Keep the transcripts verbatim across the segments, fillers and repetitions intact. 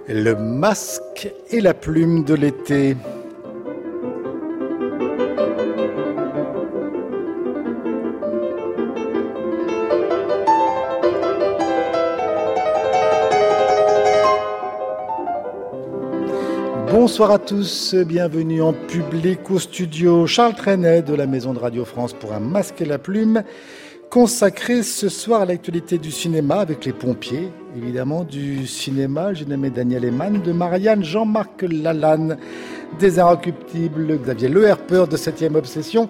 Le masque et la plume de l'été. Bonsoir à tous, bienvenue en public au studio Charles Trenet de la Maison de Radio France pour un masque et la plume consacré ce soir à l'actualité du cinéma avec les pompiers, évidemment du cinéma. J'ai nommé Daniel Eman, de Marianne, Jean-Marc Lalanne, des Inrecuptibles, Xavier Le Herpeur de septième Obsession.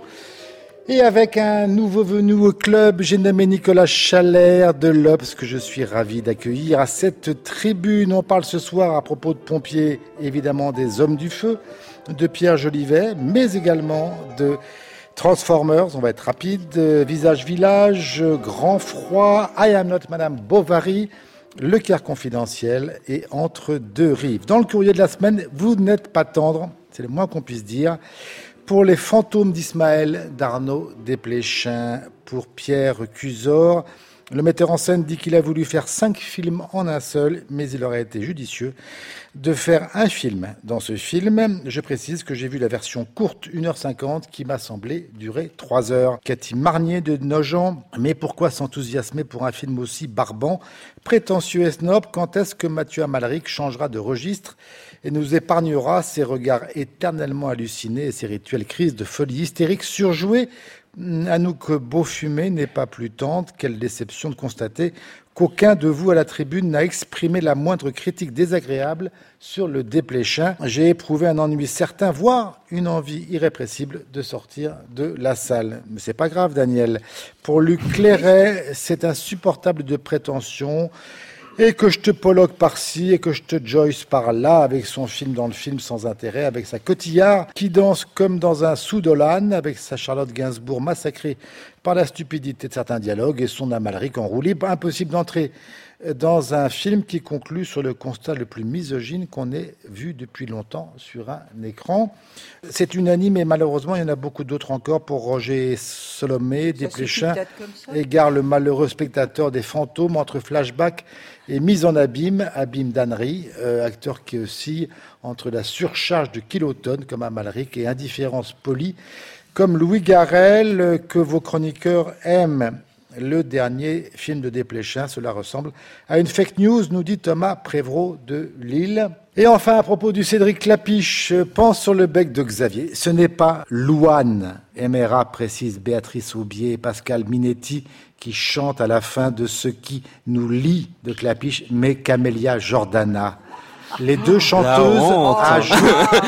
Et avec un nouveau venu au club, j'ai nommé Nicolas Chalère de l'Obs, que je suis ravi d'accueillir à cette tribune. On parle ce soir à propos de pompiers, évidemment des Hommes du Feu, de Pierre Jolivet, mais également de Transformers, on va être rapide, Visage Village, Grand Froid, I Am Not Madame Bovary, Le Caire confidentiel et Entre deux rives. Dans le courrier de la semaine, vous n'êtes pas tendre, c'est le moins qu'on puisse dire, pour Les Fantômes d'Ismaël d'Arnaud Desplechin, pour Pierre Cusor. Le metteur en scène dit qu'il a voulu faire cinq films en un seul, mais il aurait été judicieux de faire un film. Dans ce film, je précise que j'ai vu la version courte, une heure cinquante, qui m'a semblé durer trois heures. Cathy Marnier de Nogent, mais pourquoi s'enthousiasmer pour un film aussi barbant, prétentieux et snob? Quand est-ce que Mathieu Amalric changera de registre et nous épargnera ses regards éternellement hallucinés et ses rituels crises de folie hystérique surjoués? Anouk Beaufumé n'est pas plus tendre. Quelle déception de constater qu'aucun de vous à la tribune n'a exprimé la moindre critique désagréable sur le Desplechin. J'ai éprouvé un ennui certain, voire une envie irrépressible de sortir de la salle. Mais c'est pas grave, Daniel. Pour Luc Clairet, c'est insupportable de prétention. Et que je te Pollock par-ci, et que je te Joyce par-là, avec son film dans le film sans intérêt, avec sa Cotillard qui danse comme dans un sous-Dolan, avec sa Charlotte Gainsbourg massacrée par la stupidité de certains dialogues, et son Amalric en roue libre. Impossible d'entrer dans un film qui conclut sur le constat le plus misogyne qu'on ait vu depuis longtemps sur un écran. C'est unanime et malheureusement, il y en a beaucoup d'autres encore pour Roger Solomé, Desplechin égare le malheureux spectateur des Fantômes entre flashback et mise en abîme, abîme d'ânerie, euh, acteur qui oscille entre la surcharge de kilotonnes comme Amalric et indifférence polie comme Louis Garrel, euh, que vos chroniqueurs aiment. Le dernier film de Desplechin, cela ressemble à une fake news, nous dit Thomas Prévraud de Lille. Et enfin, à propos du Cédric Clapiche, pense sur le bec de Xavier. Ce n'est pas Louane, M R A précise Béatrice Aubier et Pascal Minetti, qui chantent à la fin de ce qui nous lie de Clapiche, mais Camélia Jordana. Les deux chanteuses ajoutent,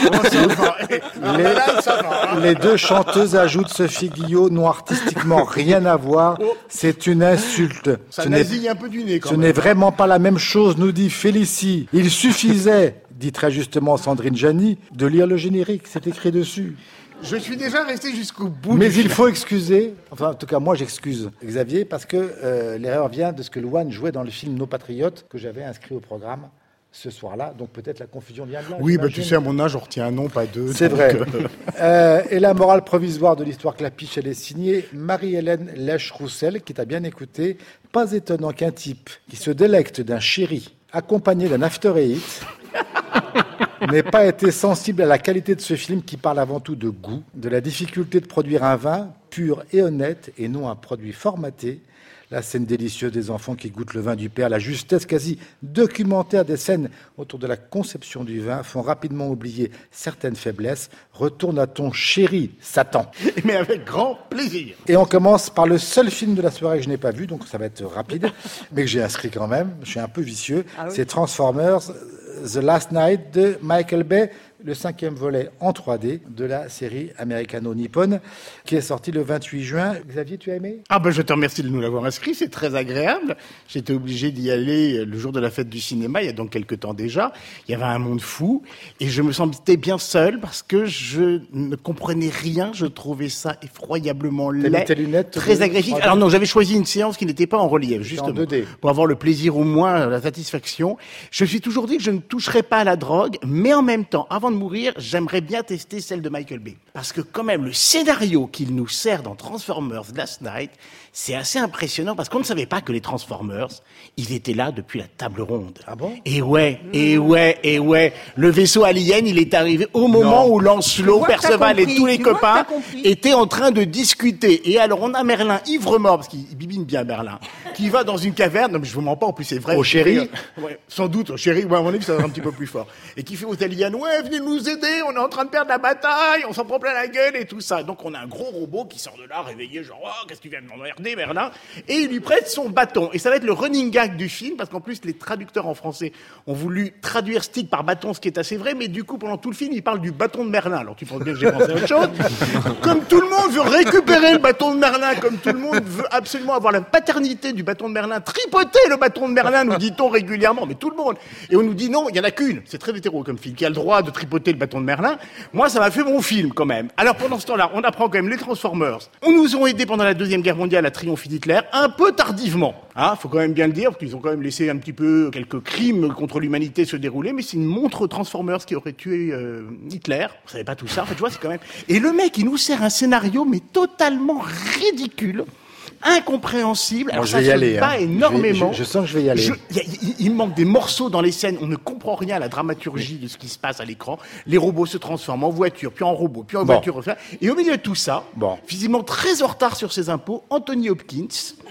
les, les deux chanteuses ajoutent Sophie Guillot n'ont artistiquement rien à voir. C'est une insulte. Ça ce nasille un peu du nez quand ce même. n'est vraiment pas la même chose, nous dit Félicie. Il suffisait, dit très justement Sandrine Jany, de lire le générique. C'est écrit dessus. Je suis déjà resté jusqu'au bout. Mais du il faut excuser, enfin en tout cas moi j'excuse Xavier, parce que euh, l'erreur vient de ce que Louane jouait dans le film Nos Patriotes, que j'avais inscrit au programme ce soir-là, donc peut-être la confusion vient de là. Oui, bah, tu sais, à mon âge, on retient un nom, pas deux. C'est donc... vrai. euh, et la morale provisoire de l'histoire Clapiche, elle est signée Marie-Hélène Lèche-Roussel, qui t'a bien écouté. Pas étonnant qu'un type qui se délecte d'un chéri accompagné d'un after eight n'ait pas été sensible à la qualité de ce film qui parle avant tout de goût, de la difficulté de produire un vin pur et honnête et non un produit formaté. La scène délicieuse des enfants qui goûtent le vin du père, la justesse quasi documentaire des scènes autour de la conception du vin font rapidement oublier certaines faiblesses. Retourne à ton chéri, Satan. Mais avec grand plaisir. Et on commence par le seul film de la soirée que je n'ai pas vu, donc ça va être rapide, mais que j'ai inscrit quand même. Je suis un peu vicieux. Ah oui. C'est Transformers, The Last Night de Michael Bay, le cinquième volet en trois D de la série américano-nippone qui est sorti le vingt-huit juin. Xavier, tu as aimé ? Ah ben je te remercie de nous l'avoir inscrit, c'est très agréable. J'étais obligé d'y aller le jour de la fête du cinéma, il y a donc quelques temps déjà. Il y avait un monde fou et je me sentais bien seul parce que je ne comprenais rien. Je trouvais ça effroyablement laid, T'as mis tes lunettes, très agressif. Alors non, j'avais choisi une séance qui n'était pas en relief, justement, en deux D. Pour avoir le plaisir au moins, la satisfaction. Je me suis toujours dit que je ne toucherais pas à la drogue, mais en même temps, avant avant de mourir, j'aimerais bien tester celle de Michael Bay. Parce que quand même, le scénario qu'il nous sert dans Transformers Last Night, c'est assez impressionnant parce qu'on ne savait pas que les Transformers, ils étaient là depuis la table ronde. Ah bon? Et ouais, et ouais, et ouais. Le vaisseau alien, il est arrivé au moment Non. où Lancelot, Perceval et tous les Tu vois copains que t'as compris. étaient en train de discuter. Et alors, on a Merlin ivre-mort, parce qu'il bibine bien Merlin, qui va dans une caverne, non mais je vous mens pas, en plus c'est vrai. Au Chéri? Ouais, sans doute, au Chéri, ouais, à mon avis, ça va être un petit peu plus fort. Et qui fait aux aliens, ouais, venez nous aider, on est en train de perdre la bataille, on s'en prend plein la gueule et tout ça. Donc on a un gros robot qui sort de là, réveillé, genre, oh, qu'est-ce que tu viens de m'emmerder, Merlin? Et il lui prête son bâton. Et ça va être le running gag du film, parce qu'en plus, les traducteurs en français ont voulu traduire stick par bâton, ce qui est assez vrai, mais du coup, pendant tout le film, il parle du bâton de Merlin. Alors tu penses bien que j'ai pensé à autre chose. Comme tout le monde veut récupérer le bâton de Merlin, comme tout le monde veut absolument avoir la paternité du bâton de Merlin, tripoter le bâton de Merlin, nous dit-on régulièrement, mais tout le monde. Et on nous dit non, il y en a qu'une, c'est très hétéro comme film, qui a le droit de tripoter le bâton de Merlin. Moi, ça m'a fait mon film, quand même. Alors pendant ce temps-là, on apprend quand même les Transformers. On nous ont aidés pendant la Deuxième Guerre mondiale à triompher d'Hitler, un peu tardivement. Hein, faut quand même bien le dire, parce qu'ils ont quand même laissé un petit peu quelques crimes contre l'humanité se dérouler, mais c'est une montre Transformers qui aurait tué euh, Hitler. On savait pas tout ça, en fait, tu vois, c'est quand même... Et le mec, il nous sert un scénario, mais totalement ridicule, incompréhensible. Alors Moi, je ça vais y se aller. bat hein. énormément. Je, je, je sens que je vais y aller. Je- y a- y- il manque des morceaux dans les scènes, on ne comprend rien à la dramaturgie de ce qui se passe à l'écran. Les robots se transforment en voiture, puis en robots, puis en Bon. voiture. Enfin, et au milieu de tout ça, Bon. visiblement très en retard sur ses impôts, Anthony Hopkins,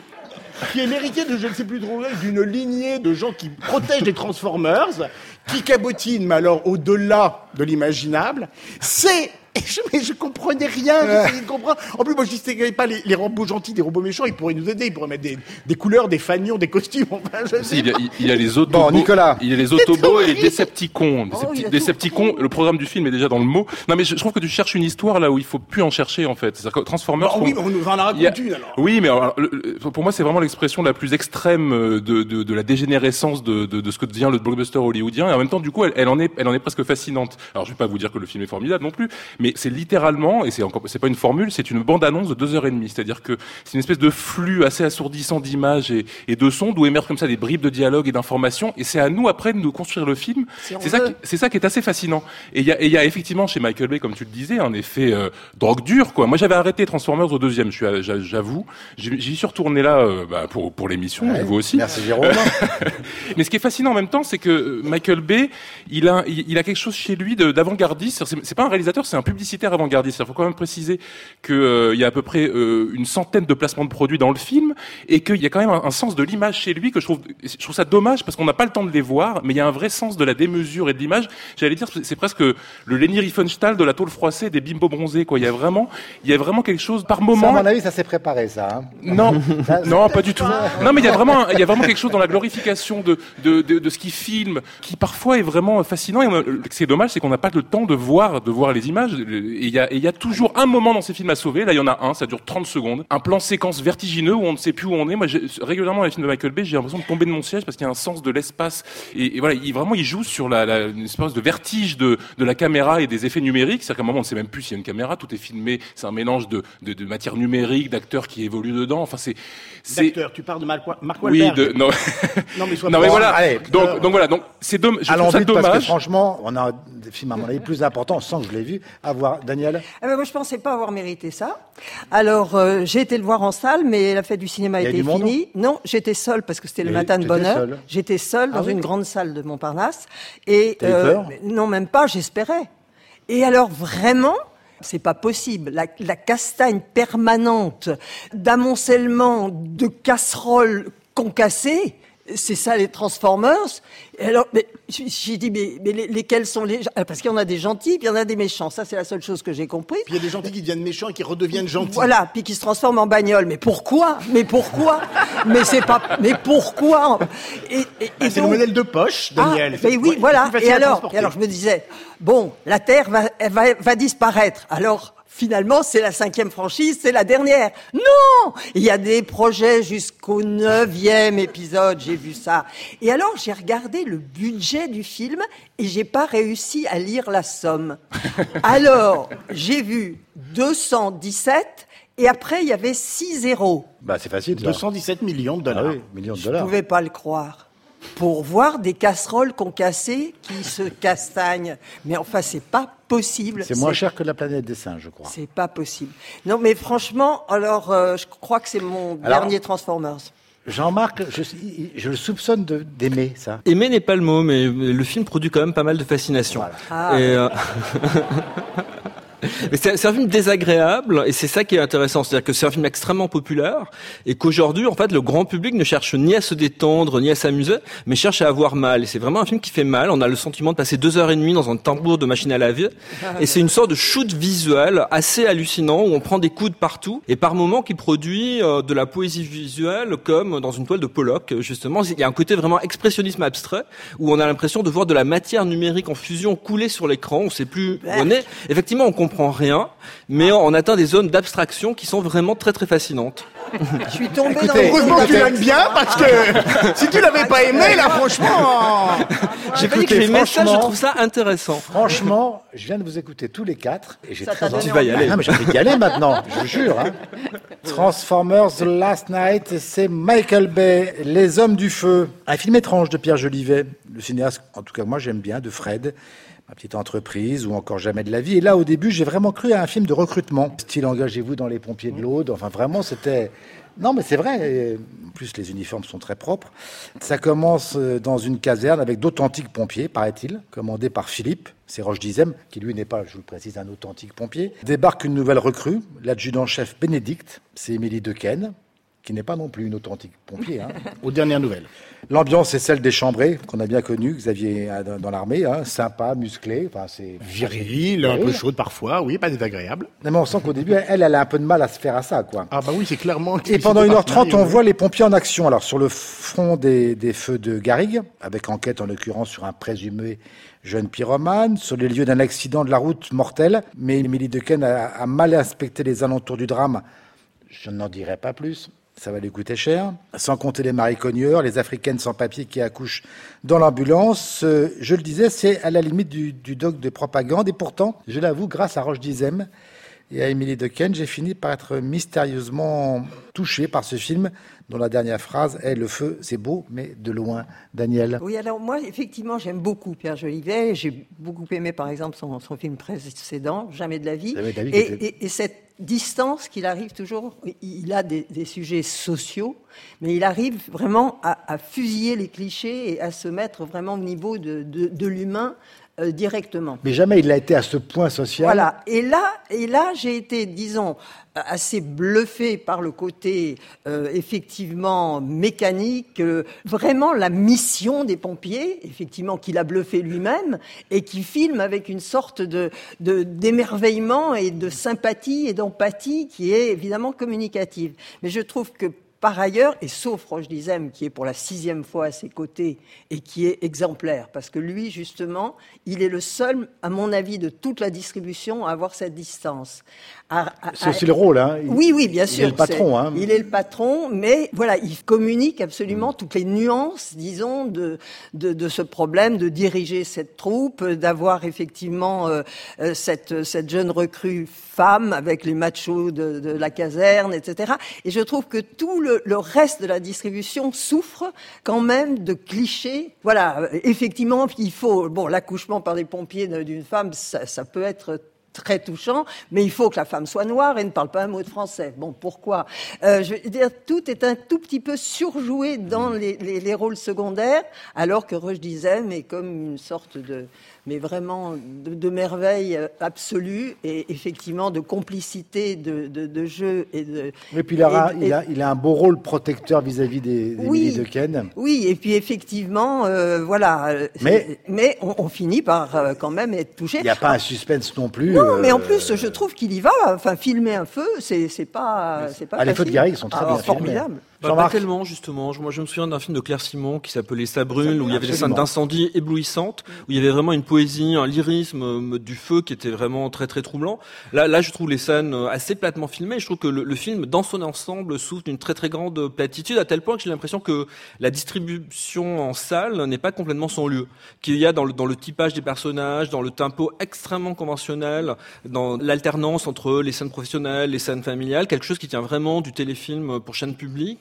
qui est l'héritier de je ne sais plus trop d'une lignée de gens qui protègent les Transformers, qui cabotinent, mais alors au-delà de l'imaginable, c'est... Et je, mais je comprenais rien, j'essayais de comprendre. En plus, moi, je distinguais pas les, les robots gentils des robots méchants. Ils pourraient nous aider, ils pourraient mettre des, des couleurs, des fanions, des costumes. Enfin, je sais Si, il, y a, pas. il y a les Autobots. Bon, Nicolas. Il y a les Autobots et les horrible. Decepticons. Oh, il y a tout. Decepticons, le programme du film est déjà dans le mot. Non, mais je, je trouve que tu cherches une histoire là où il faut plus en chercher, en fait. C'est-à-dire que Transformers. Bon, oui, qu'on- mais on nous en a il y a- raconté une, alors. Oui, mais alors, le- le- pour moi, c'est vraiment l'expression la plus extrême de, de, de la dégénérescence de, de, de ce que devient le blockbuster hollywoodien. Et en même temps, du coup, elle, elle en est, elle en est presque fascinante. Alors, je vais pas vous dire que le film est formidable non plus, mais c'est littéralement, et c'est encore, c'est pas une formule, c'est une bande-annonce de deux heures et demie. C'est-à-dire que c'est une espèce de flux assez assourdissant d'images et, et de sons d'où émergent comme ça des bribes de dialogue et d'informations. Et c'est à nous après de nous construire le film. C'est ça, qui, c'est ça qui est assez fascinant. Et il y a, et il y a effectivement chez Michael Bay, comme tu le disais, un effet euh, drogue dure, quoi. Moi, j'avais arrêté Transformers au deuxième. Je suis, à- j'a- j'avoue, j'y j'y suis retourné là euh, bah, pour pour l'émission, Ouais. et vous aussi. Merci Jérôme. Mais ce qui est fascinant en même temps, c'est que euh, Michael Bay, il a, il, il a quelque chose chez lui de- d'avant-gardiste. C'est, c'est pas un réalisateur, c'est un publicitaire avant-gardiste. Il faut quand même préciser qu'il euh, y a à peu près euh, une centaine de placements de produits dans le film et qu'il y a quand même un, un sens de l'image chez lui que je trouve, je trouve ça dommage parce qu'on n'a pas le temps de les voir, mais il y a un vrai sens de la démesure et de l'image. J'allais dire, c'est presque le Leni Riefenstahl de la tôle froissée des bimbos bronzés, quoi. Il y a vraiment, il y a vraiment quelque chose par Ça, moment. à mon avis, ça s'est préparé, ça. hein. Non, Ça, non, pas du tout. Non, mais il y a vraiment, il y a vraiment quelque chose dans la glorification de de de, de ce qu'il filme, qui parfois est vraiment fascinant. Et on a- ce qui est dommage, c'est qu'on n'a pas le temps de voir, de voir les images. Et il y a, et il y a toujours un moment dans ces films à sauver. Là, il y en a un, ça dure trente secondes, un plan séquence vertigineux où on ne sait plus où on est. Moi, j'ai- régulièrement dans les films de Michael Bay, j'ai l'impression de tomber de mon siège parce qu'il y a un sens de l'espace. Et, et voilà, il vraiment, il joue sur la, la une espèce de vertige de de la caméra et des effets numériques. C'est-à-dire qu'à un moment, on ne sait même plus s'il y a une caméra. Tout est filmé. C'est un mélange de de, de matière numérique, d'acteurs qui évoluent dedans. Enfin, c'est c'est D'acteur, tu parles de Mark, Wa- Mark oui, Wahlberg. de, non. Non, mais sois non, mais pas- voilà. Allez, donc, euh, donc voilà. Donc, c'est dommage. Je Allons trouve ça vite, parce que dommage. franchement, on a des films, à mon avis, plus importants, sans que je l'ai vu, à voir. Daniel? Ah ben moi, je pensais pas avoir mérité ça. Alors, euh, j'ai été le voir en salle, mais la fête du cinéma Il y a était du monde finie. Non, j'étais seule parce que c'était le Et matin de t'étais bonne heure. seule J'étais seule dans Ah oui. une grande salle de Montparnasse. Et T'as eu peur mais non, même pas. J'espérais. Et alors, vraiment. C'est pas possible. La, la castagne permanente d'amoncellement de casseroles concassées, c'est ça les Transformers. Et alors, mais, j'ai dit, mais, mais les- lesquels sont les gens? Parce qu'il y en a des gentils, puis il y en a des méchants. Ça, c'est la seule chose que j'ai compris. Puis il y a des gentils qui deviennent méchants et qui redeviennent gentils. Voilà, puis qui se transforment en bagnole. Mais pourquoi? Mais pourquoi? Mais c'est pas. Mais pourquoi? Et, et, Ah, et c'est le donc- modèle de poche, Daniel. ah, C'est- mais oui, ouais, voilà. c'est plus facile Et à alors, transporter. et alors, je me disais, bon, la Terre va, elle va, va disparaître. Alors, finalement, c'est la cinquième franchise, c'est la dernière. Non! Il y a des projets jusqu'au neuvième épisode, j'ai vu ça. Et alors, j'ai regardé le budget du film et j'ai pas réussi à lire la somme. Alors, j'ai vu deux cent dix-sept et après, il y avait six zéros. Bah, c'est facile, ça. deux cent dix-sept millions de Ah dollars. oui, millions de Je dollars. pouvais pas le croire. pour voir des casseroles concassées qui se castagnent. Mais enfin, c'est pas possible. C'est moins cher que la planète des singes, je crois. C'est pas possible. Non, mais franchement, alors, euh, je crois que c'est mon alors, dernier Transformers. Jean-Marc, je, je le soupçonne de, d'aimer ça. Aimer n'est pas le mot, mais le film produit quand même pas mal de fascination. Voilà. Ah. Et, euh... Mais c'est, c'est un film désagréable et c'est ça qui est intéressant, c'est-à-dire que c'est un film extrêmement populaire et qu'aujourd'hui, en fait, le grand public ne cherche ni à se détendre ni à s'amuser, mais cherche à avoir mal. Et c'est vraiment un film qui fait mal. On a le sentiment de passer deux heures et demie dans un tambour de machine à laver et c'est une sorte de shoot visuel assez hallucinant où on prend des coups de partout et par moments qui produit euh, de la poésie visuelle comme dans une toile de Pollock. Justement, il y a un côté vraiment expressionnisme abstrait où on a l'impression de voir de la matière numérique en fusion couler sur l'écran. On sait plus où on est. Effectivement, on comprend rien, mais on atteint des zones d'abstraction qui sont vraiment très très fascinantes. Je suis tombé Écoutez, dans les... heureusement que tu l'aimes bien, parce que si tu l'avais pas aimé, là, franchement... J'ai pas dit que Écoutez, j'aimais ça, je franchement- trouve ça intéressant. Franchement, je viens de vous écouter tous les quatre et j'ai Ça très t'a envie. donné Tu vas y envie. aller. Ah non, mais j'ai envie d'y aller maintenant, je vous jure. Hein. Transformers The Last Night, c'est Michael Bay, Les Hommes du Feu. Un film étrange de Pierre Jolivet, le cinéaste, en tout cas moi j'aime bien, de Fred, Ma petite entreprise ou encore Jamais de la vie. Et là, au début, j'ai vraiment cru à un film de recrutement. Style Engagez-vous dans les pompiers de l'Aude. Enfin, vraiment, c'était... Non, mais c'est vrai. Et en plus, les uniformes sont très propres. Ça commence dans une caserne avec d'authentiques pompiers, paraît-il, commandés par Philippe. C'est Roche Dizem, qui lui n'est pas, je vous le précise, un authentique pompier. Débarque une nouvelle recrue, l'adjudant-chef Bénédicte. C'est Émilie Dequesne, qui n'est pas non plus une authentique pompier. Hein. Aux dernières nouvelles. L'ambiance est celle des chambrés, qu'on a bien connu, Xavier dans, dans l'armée, hein, sympa, musclé, enfin c'est... Viril, un peu chaude parfois, oui, pas désagréable. Non, mais on sent qu'au début, elle, elle a un peu de mal à se faire à ça, quoi. Ah bah oui, c'est clairement... Et pendant une heure trente, on voit les pompiers en action. Alors, sur le front des, des feux de Garrigue, avec enquête en l'occurrence sur un présumé jeune pyromane, sur les lieux d'un accident de la route mortel. Mais Émilie Dequesne a, a mal inspecté les alentours du drame. Je n'en dirai pas plus. Ça va lui coûter cher. Sans compter les maricogneurs, les africaines sans papier qui accouchent dans l'ambulance. Euh, je le disais, c'est à la limite du, du doc de propagande. Et pourtant, je l'avoue, grâce à Roche Dizem et à Émilie Dequesne, j'ai fini par être mystérieusement touché par ce film dont la dernière phrase est « Le feu, c'est beau, mais de loin ». Daniel. Oui, alors moi, effectivement, j'aime beaucoup Pierre Jolivet. J'ai beaucoup aimé, par exemple, son, son film précédent, Jamais de la vie. Jamais de la vie, Et, qui était- et, et cette distance qu'il arrive toujours, il a des, des sujets sociaux, mais il arrive vraiment à, à fusiller les clichés et à se mettre vraiment au niveau de, de, de l'humain euh, directement. Mais jamais il a été à ce point social. Voilà. Et là, et là, j'ai été, disons, assez bluffé par le côté euh, effectivement mécanique, euh, vraiment la mission des pompiers, effectivement qu'il a bluffé lui-même et qui filme avec une sorte de, de d'émerveillement et de sympathie et d'empathie qui est évidemment communicative. Mais je trouve que par ailleurs, et sauf Roche Dizem, qui est pour la sixième fois à ses côtés et qui est exemplaire, parce que lui, justement, il est le seul, à mon avis, de toute la distribution à avoir cette distance. À- à- C'est aussi le rôle. Hein. Il- oui, oui, bien sûr. Il est le patron. c'est- Hein. Il est le patron, mais voilà, il communique absolument toutes les nuances, disons, de, de, de ce problème, de diriger cette troupe, d'avoir effectivement euh, euh, cette, cette jeune recrue femme avec les machos de, de la caserne, et cetera. Et je trouve que tout le, le reste de la distribution souffre quand même de clichés. Voilà, euh, effectivement, il faut, bon, l'accouchement par des pompiers d'une femme, ça, ça peut être très touchant, mais il faut que la femme soit noire et ne parle pas un mot de français. Bon, pourquoi euh, Je veux dire, tout est un tout petit peu surjoué dans les, les, les rôles secondaires, alors que Roche Dizem est comme une sorte de, mais vraiment de, de merveille absolue et effectivement de complicité, de, de, de jeu et de. Et puis il a, et- il, a, il a un beau rôle protecteur vis-à-vis des, des Oui. Émilie Dequesne. Oui, et puis effectivement, euh, voilà. euh, Mais- mais on, on finit par euh, quand même être touché. Il n'y a pas un suspense non plus. Non, euh, mais en plus, je trouve qu'il y va. Enfin, filmer un feu, c'est c'est pas c'est pas Ah, les facile. feux de Garrigue sont très Ah, bien filmés. formidable. Bah, pas Jean-Marc. tellement, justement. Je- Moi, je me souviens d'un film de Claire Simon qui s'appelait Ça brûle, où il y avait des scènes Absolument. d'incendie éblouissantes, où il y avait vraiment une poésie, un lyrisme euh, du feu qui était vraiment très très troublant. Là, là, je trouve les scènes euh, assez platement filmées. Je trouve que le, le film, dans son ensemble, souffre d'une très très grande platitude, à tel point que j'ai l'impression que la distribution en salle n'est pas complètement son lieu. Qu'il y a dans le, dans le typage des personnages, dans le tempo extrêmement conventionnel, dans l'alternance entre les scènes professionnelles, les scènes familiales, quelque chose qui tient vraiment du téléfilm pour chaîne publique.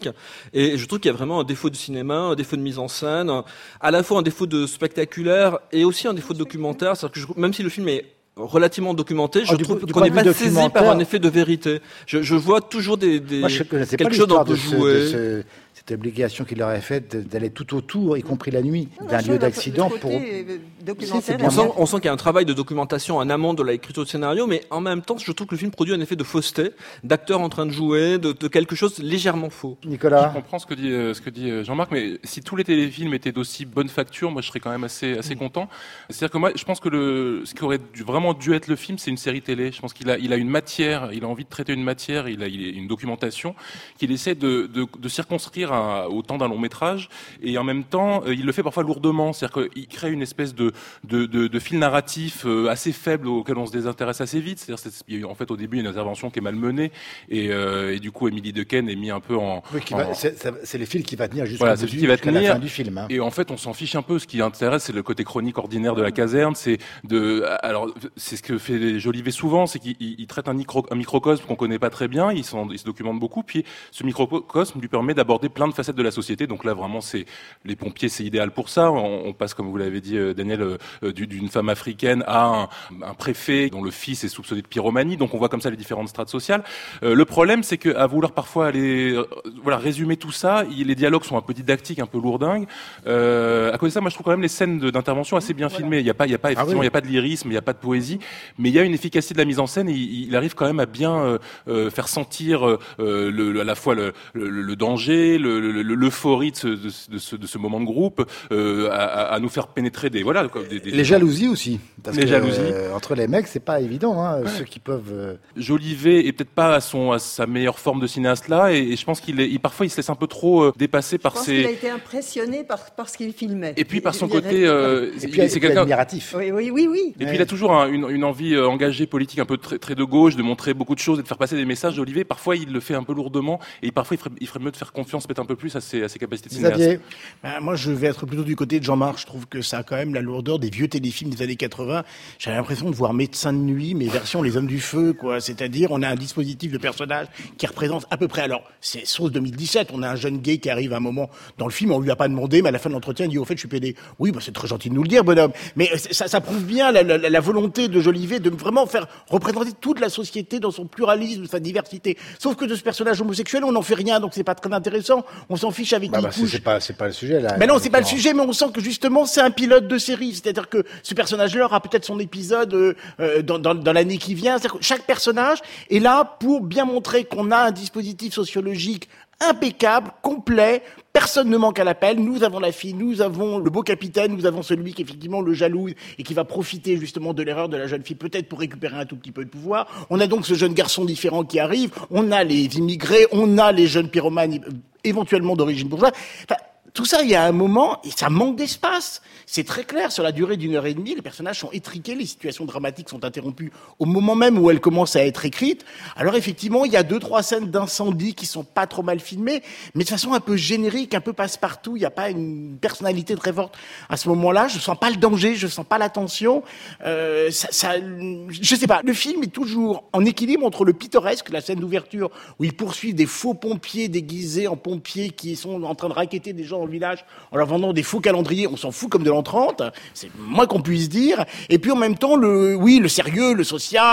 dramatique. Et je trouve qu'il y a vraiment un défaut de cinéma, un défaut de mise en scène, à la fois un défaut de spectaculaire et aussi un défaut de documentaire. C'est-à-dire que je, même si le film est relativement documenté, je oh, trouve du, du qu'on n'est pas saisi par un effet de vérité. Je, je vois toujours des, des Moi, je quelque quelque chose d'un peu joué. Ce, cette obligation qu'il leur a faite d'aller tout autour, y compris la nuit, non, d'un lieu d'accident pour. Documentaire. On sent, on sent qu'il y a un travail de documentation en amont de l'écriture de scénario, mais en même temps, je trouve que le film produit un effet de fausseté, d'acteurs en train de jouer, de, de quelque chose légèrement faux. Nicolas, je comprends ce que dit euh, ce que dit Jean-Marc, mais si tous les téléfilms étaient d'aussi bonne facture, moi je serais quand même assez assez mmh. content. C'est-à-dire que moi, je pense que le ce qui aurait dû, vraiment dû être le film, c'est une série télé. Je pense qu'il a il a une matière, il a envie de traiter une matière, il a, il a une documentation qu'il essaie de de, de circonscrire à, au temps d'un long métrage, et en même temps, euh, il le fait parfois lourdement. C'est-à-dire qu'il crée une espèce de de, de, de fil narratif euh, assez faible auquel on se désintéresse assez vite. C'est-à-dire, c'est, en fait, au début, il y a une intervention qui est mal menée, et, euh, et du coup, Emily Dequesne est mis un peu en. Oui, qui en... va, c'est, c'est le fil qui va tenir jusqu'à, voilà, bout c'est du, qui va jusqu'à tenir, la fin du film. Hein. Et en fait, on s'en fiche un peu. Ce qui intéresse, c'est le côté chronique ordinaire de la caserne. C'est de, alors, c'est ce que fait Jolivet souvent, c'est qu'il il traite un, micro, un microcosme qu'on connaît pas très bien. Il, il se documente beaucoup, puis ce microcosme lui permet d'aborder plein de facettes de la société. Donc là, vraiment, c'est les pompiers, c'est idéal pour ça. On, on passe, comme vous l'avez dit, Daniel, euh, d'une femme africaine à un, un préfet dont le fils est soupçonné de pyromanie. Donc on voit comme ça les différentes strates sociales. Euh, le problème, c'est que à vouloir parfois aller, euh, voilà, résumer tout ça, il, les dialogues sont un peu didactiques, un peu lourdingues. Euh, à cause de ça, moi, je trouve quand même les scènes de, d'intervention assez bien voilà. filmées. Il n'y a pas, il y a pas effectivement, il ah oui. y a pas de lyrisme, il n'y a pas de poésie, mais il y a une efficacité de la mise en scène. Et il, il arrive quand même à bien euh, euh, faire sentir euh, le, le, à la fois le, le, le danger, le, le, l'euphorie de ce, de, de, ce, de ce moment de groupe, euh, à, à nous faire pénétrer des voilà des, des les jalousies aussi. Parce les que, jalousies euh, entre les mecs, c'est pas évident, hein, ouais. ceux qui peuvent. Euh... Jolivet est peut-être pas à son à sa meilleure forme de cinéaste là, et, et je pense qu'il est, il, parfois il se laisse un peu trop euh, dépasser je par pense ses. Il a été impressionné par par ce qu'il filmait. Et puis par son côté, euh, et puis, c'est quelqu'un admiratif. Oui, oui, oui, oui. Et ouais. puis il a toujours un, une, une envie euh, engagée politique un peu très, très de gauche, de montrer beaucoup de choses et de faire passer des messages. Jolivet, parfois il le fait un peu lourdement, et parfois il ferait, il ferait mieux de faire confiance peut-être un peu plus à ses, à ses capacités de cinéaste. Ben, moi, je vais être plutôt du côté de Jean-Marc. Je trouve que ça a quand même la lourdeur des vieux téléfilms des années quatre-vingts. J'avais l'impression de voir Médecins de nuit, mais version Les Hommes du Feu, quoi. C'est-à-dire, on a un dispositif de personnages qui représente à peu près. Alors, c'est sauce deux mille dix-sept. On a un jeune gay qui arrive à un moment dans le film. On lui a pas demandé, mais à la fin de l'entretien, il dit au fait, je suis pédé. Oui, bah, c'est très gentil de nous le dire, bonhomme. Mais ça, ça prouve bien la, la, la volonté de Jolivet de vraiment faire représenter toute la société dans son pluralisme, sa diversité. Sauf que de ce personnage homosexuel, on n'en fait rien, donc c'est pas très intéressant. On s'en fiche avec bah, qui bah, c'est, c'est pas, c'est pas le sujet là. Mais non, c'est pas le sujet, mais on sent que justement c'est un pilote de série, c'est-à-dire que ce personnage-là aura peut-être son épisode euh, dans, dans, dans l'année qui vient. C'est-à-dire que chaque personnage est là pour bien montrer qu'on a un dispositif sociologique impeccable, complet. Personne ne manque à l'appel. Nous avons la fille, nous avons le beau capitaine, nous avons celui qui effectivement le jalouse et qui va profiter justement de l'erreur de la jeune fille, peut-être pour récupérer un tout petit peu de pouvoir. On a donc ce jeune garçon différent qui arrive. On a les immigrés, on a les jeunes pyromanes éventuellement d'origine bourgeoise. Enfin, tout ça, il y a un moment, et ça manque d'espace. C'est très clair, sur la durée d'une heure et demie, les personnages sont étriqués, les situations dramatiques sont interrompues au moment même où elles commencent à être écrites. Alors effectivement, il y a deux, trois scènes d'incendie qui sont pas trop mal filmées, mais de façon un peu générique, un peu passe-partout. Il n'y a pas une personnalité très forte. À ce moment-là, je sens pas le danger, je sens pas la tension. Euh, ça, ça, je sais pas. Le film est toujours en équilibre entre le pittoresque, la scène d'ouverture, où ils poursuivent des faux pompiers déguisés en pompiers qui sont en train de racketter des gens au village en leur vendant des faux calendriers. On s'en fout comme de l'an trente, c'est moins qu'on puisse dire. Et puis en même temps, le, oui, le sérieux, le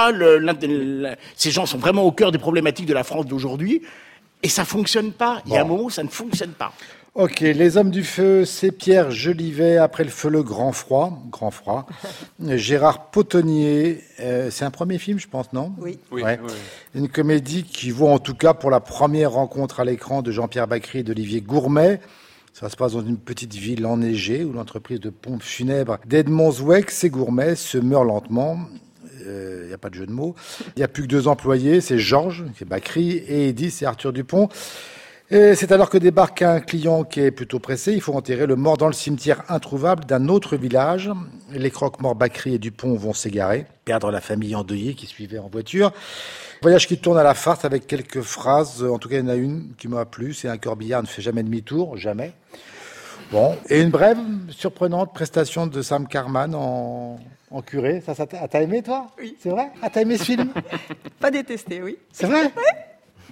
social, ces gens sont vraiment au cœur des problématiques de la France d'aujourd'hui. Et ça fonctionne pas. Il bon. y a un moment où ça ne fonctionne pas. Ok, Les Hommes du Feu, c'est Pierre Jolivet, Après le feu, le grand froid, grand froid. Gérard Potonnier, euh, c'est un premier film, je pense, non ? Oui. Oui, ouais. oui. Une comédie qui vaut en tout cas pour la première rencontre à l'écran de Jean-Pierre Bacri et d'Olivier Gourmet. Ça se passe dans une petite ville enneigée où l'entreprise de pompes funèbres d'Edmond Zwex et Gourmet se meurt lentement. Il euh, n'y a pas de jeu de mots. Il n'y a plus que deux employés, c'est Georges, c'est Bacri, et Eddy, c'est Arthur Dupont. Et c'est alors que débarque un client qui est plutôt pressé. Il faut enterrer le mort dans le cimetière introuvable d'un autre village. Les croque-morts Bacri et Dupont vont s'égarer, perdre la famille endeuillée qui suivait en voiture. Voyage qui tourne à la farce avec quelques phrases. En tout cas, il y en a une qui m'a plu. C'est un corbillard ne fait jamais demi-tour, jamais. Bon, et une brève, surprenante prestation de Sam Carman en, en curé. Ça, ça t'a, t'as aimé, toi ? Oui. C'est vrai ? Ah, t'as aimé ce film ? Pas détesté, oui. C'est vrai ? Oui.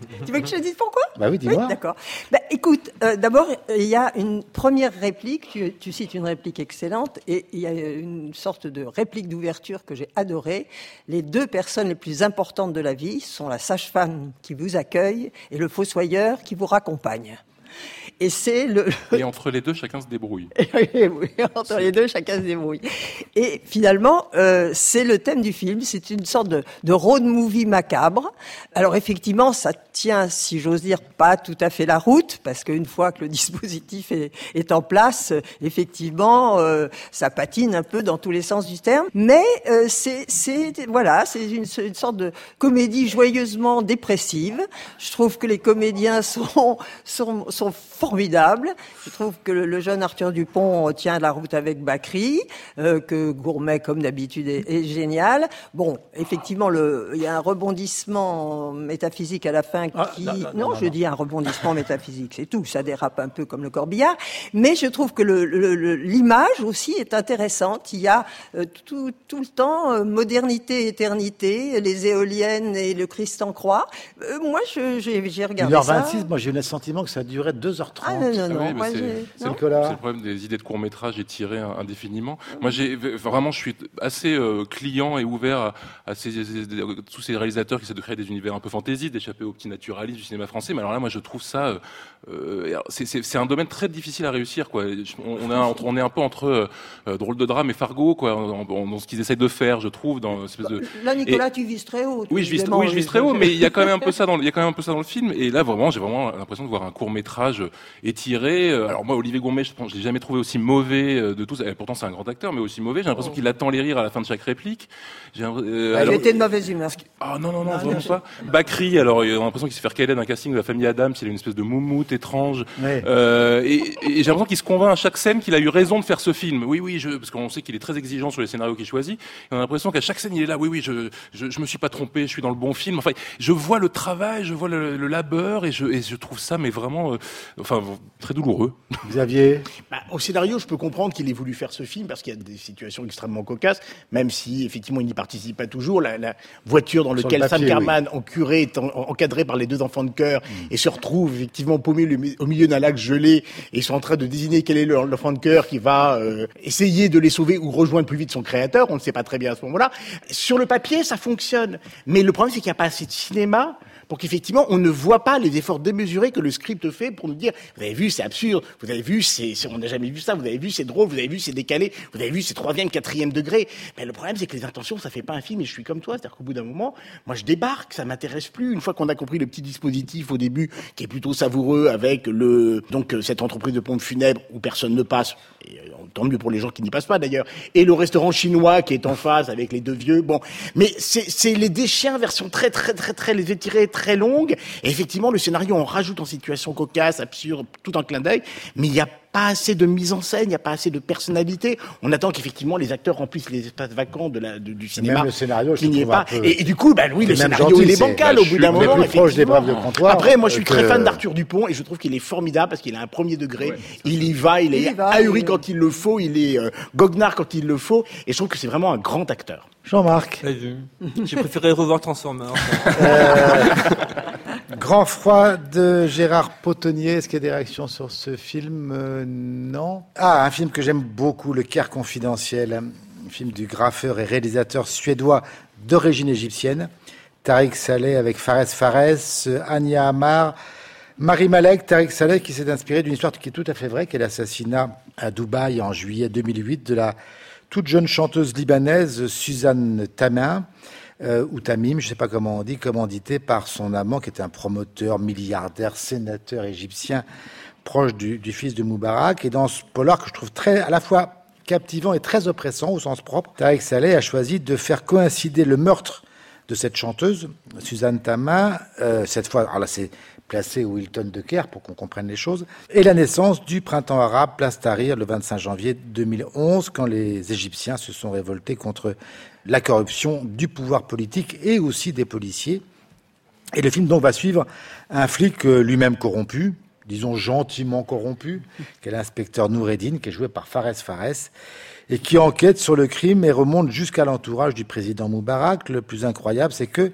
Tu veux que je te dise pourquoi? Bah oui, dis-moi. Oui, d'accord. Bah, écoute, euh, d'abord, il y a une première réplique, tu, tu cites une réplique excellente, et il y a une sorte de réplique d'ouverture que j'ai adorée. Les deux personnes les plus importantes de la vie sont la sage-femme qui vous accueille et le fossoyeur qui vous raccompagne. Et c'est le... Et entre les deux, chacun se débrouille. Oui, entre les deux, chacun se débrouille. Et finalement, euh, c'est le thème du film. C'est une sorte de, de road movie macabre. Alors effectivement, ça tient, si j'ose dire, pas tout à fait la route, parce qu'une fois que le dispositif est, est en place, effectivement, euh, ça patine un peu dans tous les sens du terme. Mais euh, c'est, c'est, voilà, c'est une, une sorte de comédie joyeusement dépressive. Je trouve que les comédiens sont, sont, sont formidable. Je trouve que le, le jeune Arthur Dupont tient la route avec Bacri, euh, que Gourmet, comme d'habitude, est, est génial. Bon, effectivement, le, il y a un rebondissement métaphysique à la fin qui... Ah, non, non, non, non, je non. dis un rebondissement métaphysique, c'est tout. Ça dérape un peu comme le corbillard. Mais je trouve que le, le, le, l'image aussi est intéressante. Il y a euh, tout, tout le temps euh, modernité, éternité, les éoliennes et le Christ en croix. Euh, moi, je, j'ai, j'ai regardé une heure ça. vingt-six, moi j'ai eu le sentiment que ça durait deux heures trente. Ah non, non, non. Ah oui, moi, bah, c'est- j'ai- c'est non. Nicolas. C'est le problème des idées de court-métrage étirées in- indéfiniment. Moi, j'ai vraiment, je suis assez euh, client et ouvert à, à ces, ces- ces- tous ces réalisateurs qui essaient de créer des univers un peu fantasy, d'échapper au petit naturalisme du cinéma français. Mais alors là, moi, je trouve ça, euh, euh, c'est- c'est c'est un domaine très difficile à réussir, quoi. On, on, est, un, on est un peu entre euh, drôle de drame et Fargo, quoi, dans, dans ce qu'ils essayent de faire, je trouve, dans une espèce de. Là, Nicolas, tu vises très haut. Oui, je vise, évidemment. oui, je vise très haut, mais il y a quand même un peu ça dans, le- il y a quand même un peu ça dans le film. Et là, vraiment, j'ai vraiment l'impression de voir un court métrage étiré. Alors moi, Olivier Gourmet, je pense, je l'ai jamais trouvé aussi mauvais euh, de tous. Et pourtant, c'est un grand acteur, mais aussi mauvais. J'ai l'impression qu'il attend les rires à la fin de chaque réplique. J'ai l'impression- euh, Ah, alors- il était de mauvaise humeur. Ah non, non, non, vraiment pas. Bacri, alors, on a l'impression qu'il s'est fait recaler d'un casting de la famille Adams. Il a une espèce de moumoute étrange. Ouais. Euh, et, et j'ai l'impression qu'il se convainc à chaque scène qu'il a eu raison de faire ce film. Oui, oui, je, parce qu'on sait qu'il est très exigeant sur les scénarios qu'il choisit. Et on a l'impression qu'à chaque scène, il est là. Oui, oui, je, je, je me suis pas trompé. Je suis dans le bon film. Enfin, je vois le travail, je vois le, le labeur, et je, et je trouve ça, mais vraiment, euh, enfin, très douloureux. Xavier. Bah, au scénario, je peux comprendre qu'il ait voulu faire ce film parce qu'il y a des situations extrêmement cocasses, même si effectivement il n'y participe pas toujours. La, la voiture dans Sur laquelle le papier, Sam Kerman, en curé, est en- encadré par les deux enfants de chœur et se retrouve effectivement paumé le- au milieu d'un lac gelé et ils sont en train de désigner quel est le- l'enfant de chœur qui va euh, essayer de les sauver ou rejoindre plus vite son créateur. On ne sait pas très bien à ce moment-là. Sur le papier, ça fonctionne, mais le problème c'est qu'il n'y a pas assez de cinéma pour qu'effectivement on ne voit pas les efforts démesurés que le script fait pour nous dire vous avez vu c'est absurde, vous avez vu c'est, c'est- on n'a jamais vu ça, vous avez vu c'est drôle, vous avez vu c'est décalé, vous avez vu c'est troisième, quatrième degré. Mais le problème c'est que les intentions ça fait pas un film et je suis comme toi, c'est-à-dire qu'au bout d'un moment moi je débarque, ça m'intéresse plus. Une fois qu'on a compris le petit dispositif au début qui est plutôt savoureux avec le donc euh, cette entreprise de pompes funèbres où personne ne passe, et, euh, tant mieux pour les gens qui n'y passent pas d'ailleurs, et le restaurant chinois qui est en face avec les deux vieux. Bon, mais c'est, c'est les déchiens version très très très très les étirés très longue. Et effectivement, le scénario en rajoute en situation cocasse, absurde, tout en clin d'œil. Mais il n'y a pas assez de mise en scène, il n'y a pas assez de personnalité. On attend qu'effectivement les acteurs remplissent les espaces vacants de la, de- du cinéma. même le scénario, je qu'il n'y ait trouve un pas. peu- Et, et du coup, bah oui, c'est le même scénario gentil, il est c'est- bancal bah, au je bout suis- d'un on est moment. plus proche des effectivement. braves de comptoir. Après, moi, je suis très que- fan d'Arthur Dupont et je trouve qu'il est formidable parce qu'il a un premier degré. Il y va, il est Il y va, ahuri il- quand il le faut, il est euh, goguenard quand il le faut. Et je trouve que c'est vraiment un grand acteur. Jean-Marc. T'as vu. J'ai préféré revoir Transformers. Grand froid de Gérard Potonnier. Est-ce qu'il y a des réactions sur ce film? Euh, Non. Ah, un film que j'aime beaucoup, Le Caire confidentiel. Un film du graffeur et réalisateur suédois d'origine égyptienne. Tariq Saleh avec Fares Fares, Anya Amar, Marie Malek. Tariq Saleh qui s'est inspiré d'une histoire qui est tout à fait vraie, qui est l'assassinat à Dubaï en juillet deux mille huit de la toute jeune chanteuse libanaise Suzanne Tamim. Euh, ou Tamim, je ne sais pas comment on dit, commandité par son amant qui était un promoteur, milliardaire, sénateur égyptien, proche du, du fils de Moubarak. Et dans ce polar que je trouve très, à la fois captivant et très oppressant au sens propre, Tariq Saleh a choisi de faire coïncider le meurtre de cette chanteuse, Suzanne Tamim, euh, cette fois, alors là c'est placé au Hilton de Caire pour qu'on comprenne les choses, et la naissance du printemps arabe, place Tahrir, le vingt-cinq janvier deux mille onze, quand les Égyptiens se sont révoltés contre la corruption du pouvoir politique et aussi des policiers. Et le film donc va suivre un flic euh, lui-même corrompu, disons gentiment corrompu, qui est l'inspecteur Noureddin, qui est joué par Fares Fares, et qui enquête sur le crime et remonte jusqu'à l'entourage du président Moubarak. Le plus incroyable, c'est que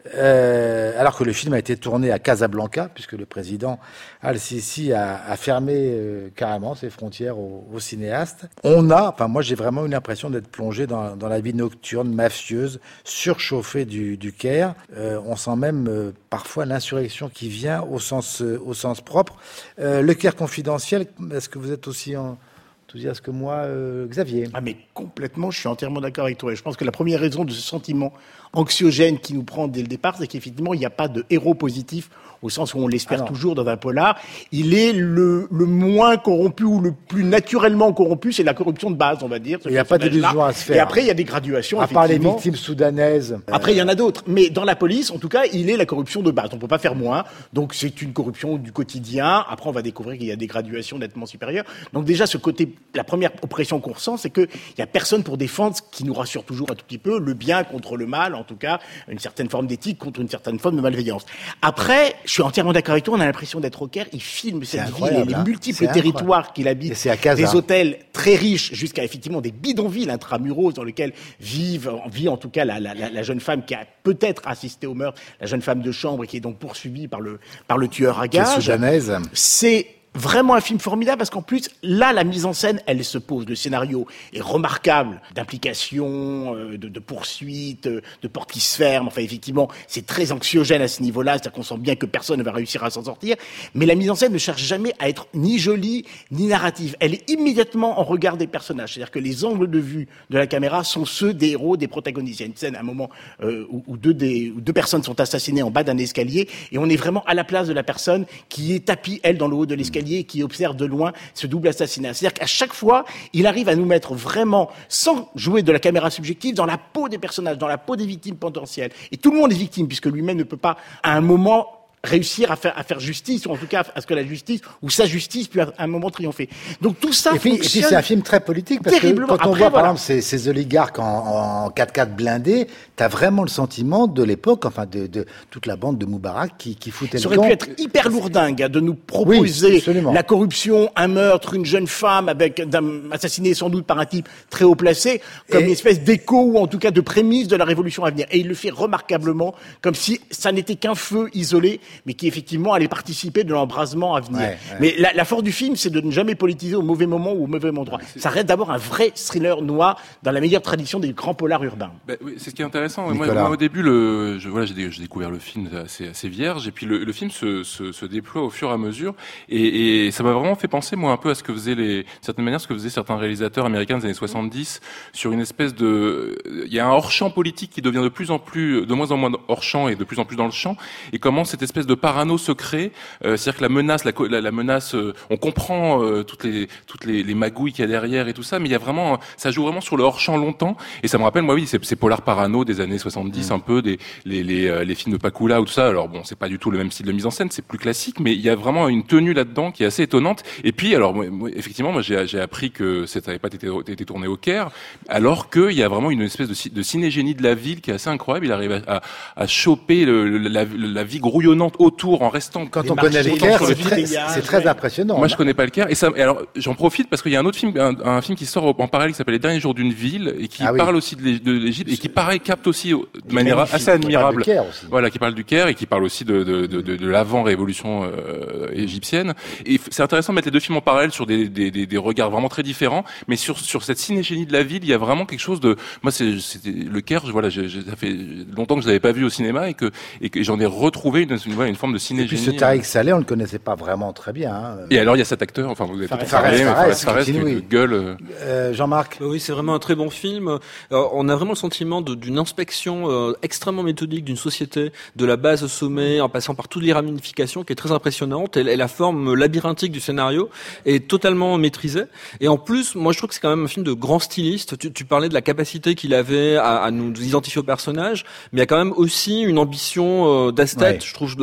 Euh, alors que le film a été tourné à Casablanca, puisque le président Al-Sisi a, a fermé euh, carrément ses frontières aux, aux cinéastes. On a, enfin moi j'ai vraiment eu l'impression d'être plongé dans, dans la vie nocturne, mafieuse, surchauffée du, du Caire. Euh, on sent même euh, parfois l'insurrection qui vient au sens, euh, au sens propre. Euh, le Caire confidentiel, est-ce que vous êtes aussi en... enthousiaste que moi, euh, Xavier? Ah mais complètement, je suis entièrement d'accord avec toi. Et je pense que la première raison de ce sentiment anxiogène qui nous prend dès le départ, c'est qu'effectivement, il n'y a pas de héros positif au sens où on l'espère ah toujours dans un polar. Il est le, le moins corrompu ou le plus naturellement corrompu, c'est la corruption de base, on va dire. Il n'y a pas d'illusion à se faire. Et après, il y a des graduations, à part les victimes soudanaises. Après, il y en a d'autres. Mais dans la police, en tout cas, il est la corruption de base. On ne peut pas faire moins. Donc, c'est une corruption du quotidien. Après, on va découvrir qu'il y a des graduations nettement supérieures. Donc, déjà, ce côté, la première oppression qu'on ressent, c'est qu'il n'y a personne pour défendre, ce qui nous rassure toujours un tout petit peu, le bien contre le mal, en tout cas, une certaine forme d'éthique contre une certaine forme de malveillance. Après, je suis entièrement d'accord avec toi, on a l'impression d'être au Caire. Il filme cette ville et les hein. multiples territoires qu'il habite, des hôtels très riches jusqu'à effectivement des bidonvilles intramuros dans lesquels vivent, vit en tout cas la, la, la, la jeune femme qui a peut-être assisté au meurtre, la jeune femme de chambre et qui est donc poursuivie par le, par le tueur à gages. Soudanaise. C'est vraiment un film formidable parce qu'en plus, là, la mise en scène, elle se pose. Le scénario est remarquable d'implication, euh, de, de poursuite, euh, de portes qui se ferment. Enfin, effectivement, c'est très anxiogène à ce niveau-là. C'est-à-dire qu'on sent bien que personne ne va réussir à s'en sortir. Mais la mise en scène ne cherche jamais à être ni jolie, ni narrative. Elle est immédiatement en regard des personnages. C'est-à-dire que les angles de vue de la caméra sont ceux des héros, des protagonistes. Il y a une scène, à un moment, euh, où, où, deux des, où deux personnes sont assassinées en bas d'un escalier et on est vraiment à la place de la personne qui est tapie, elle, dans le haut de l'escalier, qui observe de loin ce double assassinat. C'est-à-dire qu'à chaque fois, il arrive à nous mettre vraiment, sans jouer de la caméra subjective, dans la peau des personnages, dans la peau des victimes potentielles. Et tout le monde est victime, puisque lui-même ne peut pas, à un moment, réussir à faire, à faire justice, ou en tout cas à ce que la justice, ou sa justice, puisse à un moment triompher. Donc tout ça et puis, fonctionne. Et puis c'est un film très politique, parce que quand Après, on voit voilà. par exemple ces, ces oligarques en, en quatre-quatre blindés, t'as vraiment le sentiment de l'époque, enfin de, de toute la bande de Moubarak qui, qui foutait le camp. Ça aurait pu être hyper lourdingue hein, de nous proposer oui, la corruption, un meurtre, une jeune femme avec assassinée sans doute par un type très haut placé, comme et... une espèce d'écho ou en tout cas de prémisse de la révolution à venir. Et il le fait remarquablement, comme si ça n'était qu'un feu isolé, mais qui effectivement allait participer de l'embrasement à venir. Ouais, ouais. Mais la, la force du film, c'est de ne jamais politiser au mauvais moment ou au mauvais endroit. Ça reste d'abord un vrai thriller noir dans la meilleure tradition des grands polars urbains. Ben, oui, c'est ce qui est intéressant. Moi, moi, au début, le, je, voilà, j'ai, j'ai découvert le film assez, assez vierge, et puis le, le film se, se, se déploie au fur et à mesure, et, et ça m'a vraiment fait penser, moi, un peu à ce que faisaient les, d'une certaine manière, ce que faisaient certains réalisateurs américains des années soixante-dix, sur une espèce de, il y a un hors-champ politique qui devient de plus en plus, de moins en moins hors-champ et de plus en plus dans le champ, et comment cette espèce de parano secret, euh, c'est-à-dire que la menace, la, la, la menace, euh, on comprend euh, toutes les toutes les, les magouilles qu'il y a derrière et tout ça, mais il y a vraiment, ça joue vraiment sur le hors-champ longtemps, et ça me rappelle, moi, oui, c'est, c'est polar parano des années soixante-dix, mmh. un peu des les les euh, les films de Pakula ou tout ça. Alors bon, c'est pas du tout le même style de mise en scène, c'est plus classique, mais il y a vraiment une tenue là-dedans qui est assez étonnante. Et puis, alors, moi, moi, effectivement, moi, j'ai j'ai appris que ça n'avait pas été, été tourné au Caire, alors qu'il y a vraiment une espèce de, de cinégénie de la ville qui est assez incroyable. Il arrive à, à, à choper le, le, la, la vie grouillonnante autour en restant. Quand on connaît le Caire, c'est très, c'est très ouais. impressionnant. Moi, je connais pas le Caire. Et ça, et alors, j'en profite parce qu'il y a un autre film, un, un film qui sort en parallèle qui s'appelle Les Derniers Jours d'une ville et qui ah, parle oui. aussi de l'Égypte et qui pareil capte aussi de manière assez admirable. Voilà, qui parle du Caire et qui parle aussi de, de, de, de, de l'avant-révolution euh, égyptienne. Et c'est intéressant de mettre les deux films en parallèle sur des, des, des, des regards vraiment très différents, mais sur, sur cette cinégénie de la ville, il y a vraiment quelque chose de. Moi, c'est, c'était le Caire. Voilà, j'ai, j'ai, ça fait longtemps que je l'avais pas vu au cinéma et que et que j'en ai retrouvé une, une, une, une forme de cinégénie. Et puis ce Tariq Saleh, on le connaissait pas vraiment très bien. Hein. Et alors, il y a cet acteur. Enfin, vous avez peut-être parlé, mais Fares Fares, qui oui. gueule. Euh, Jean-Marc. Oui, c'est vraiment un très bon film. Alors, on a vraiment le sentiment de, d'une inspection euh, extrêmement méthodique d'une société, de la base au sommet, en passant par toutes les ramifications, qui est très impressionnante. Et, et la forme labyrinthique du scénario est totalement maîtrisée. Et en plus, moi, je trouve que c'est quand même un film de grand styliste. Tu, tu parlais de la capacité qu'il avait à, à nous identifier aux personnages, mais il y a quand même aussi une ambition euh, d'esthète. Ouais. Je trouve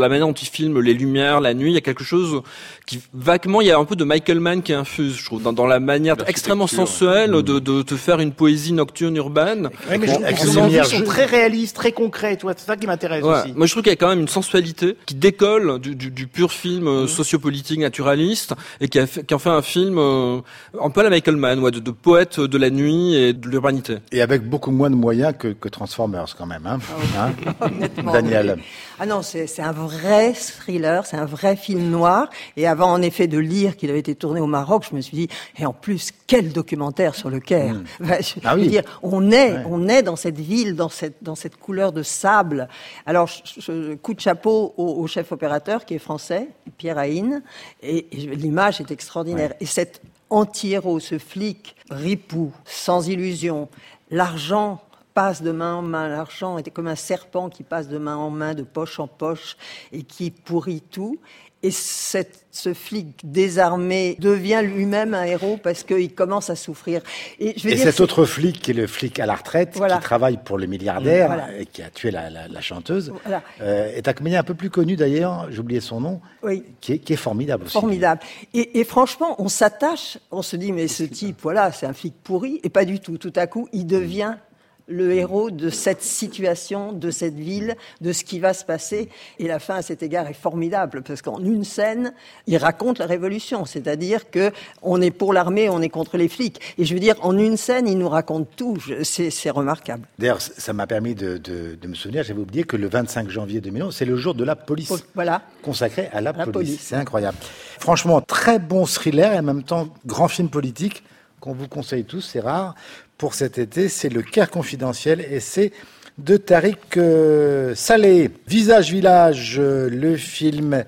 la manière dont il filme les lumières, la nuit. Il y a quelque chose qui, vaguement, il y a un peu de Michael Mann qui infuse, je trouve, dans, dans la manière extrêmement sensuelle ouais. de, de te faire une poésie nocturne urbaine. Ouais, mais bon, je trouve que les envies sont très réalistes, très concrètes. Ouais, c'est ça qui m'intéresse ouais. aussi. Moi, je trouve qu'il y a quand même une sensualité qui décolle du, du, du pur film mmh. sociopolitique naturaliste et qui, a fait, qui en fait un film euh, un peu à la Michael Mann, ouais, de, de poète de la nuit et de l'urbanité. Et avec beaucoup moins de moyens que, que Transformers quand même, hein, ah oui. hein Daniel. Oui. Ah non, c'est, c'est un vrai thriller, c'est un vrai film noir. Et avant, en effet, de lire qu'il avait été tourné au Maroc, je me suis dit, et en plus, quel documentaire sur le Caire. Mmh. Enfin, je, ah oui. veux dire, on est, ouais. on est dans cette ville, dans cette, dans cette couleur de sable. Alors, je, je, coup de chapeau au, au chef opérateur qui est français, Pierre Haïn, et, et l'image est extraordinaire. Ouais. Et cet anti-héros, ce flic ripou, sans illusion, l'argent passe de main en main. L'argent était comme un serpent qui passe de main en main, de poche en poche, et qui pourrit tout. Et cette, ce flic désarmé devient lui-même un héros parce qu'il commence à souffrir. Et, je veux et dire, cet c'est... autre flic, qui est le flic à la retraite, voilà. qui travaille pour le milliardaire, voilà. et qui a tué la, la, la chanteuse, voilà. euh, est un comédien un peu plus connu d'ailleurs, j'ai oublié son nom, oui. qui, est, qui est formidable aussi. Formidable. Et, et franchement, on s'attache, on se dit, mais ce type, voilà, c'est un flic pourri, et pas du tout. Tout à coup, il devient... le héros de cette situation, de cette ville, de ce qui va se passer. Et la fin, à cet égard, est formidable, parce qu'en une scène, il raconte la révolution. C'est-à-dire que on est pour l'armée, on est contre les flics. Et je veux dire, en une scène, il nous raconte tout. C'est, c'est remarquable. D'ailleurs, ça m'a permis de, de, de me souvenir, j'avais oublié que le vingt-cinq janvier deux mille onze, c'est le jour de la police. Voilà. Consacré à la, à la police. police. C'est ouais. incroyable. Franchement, très bon thriller et en même temps, grand film politique qu'on vous conseille tous, c'est rare. Pour cet été, c'est Le Caire confidentiel et c'est de Tariq euh, Saleh. Visage Village, euh, le film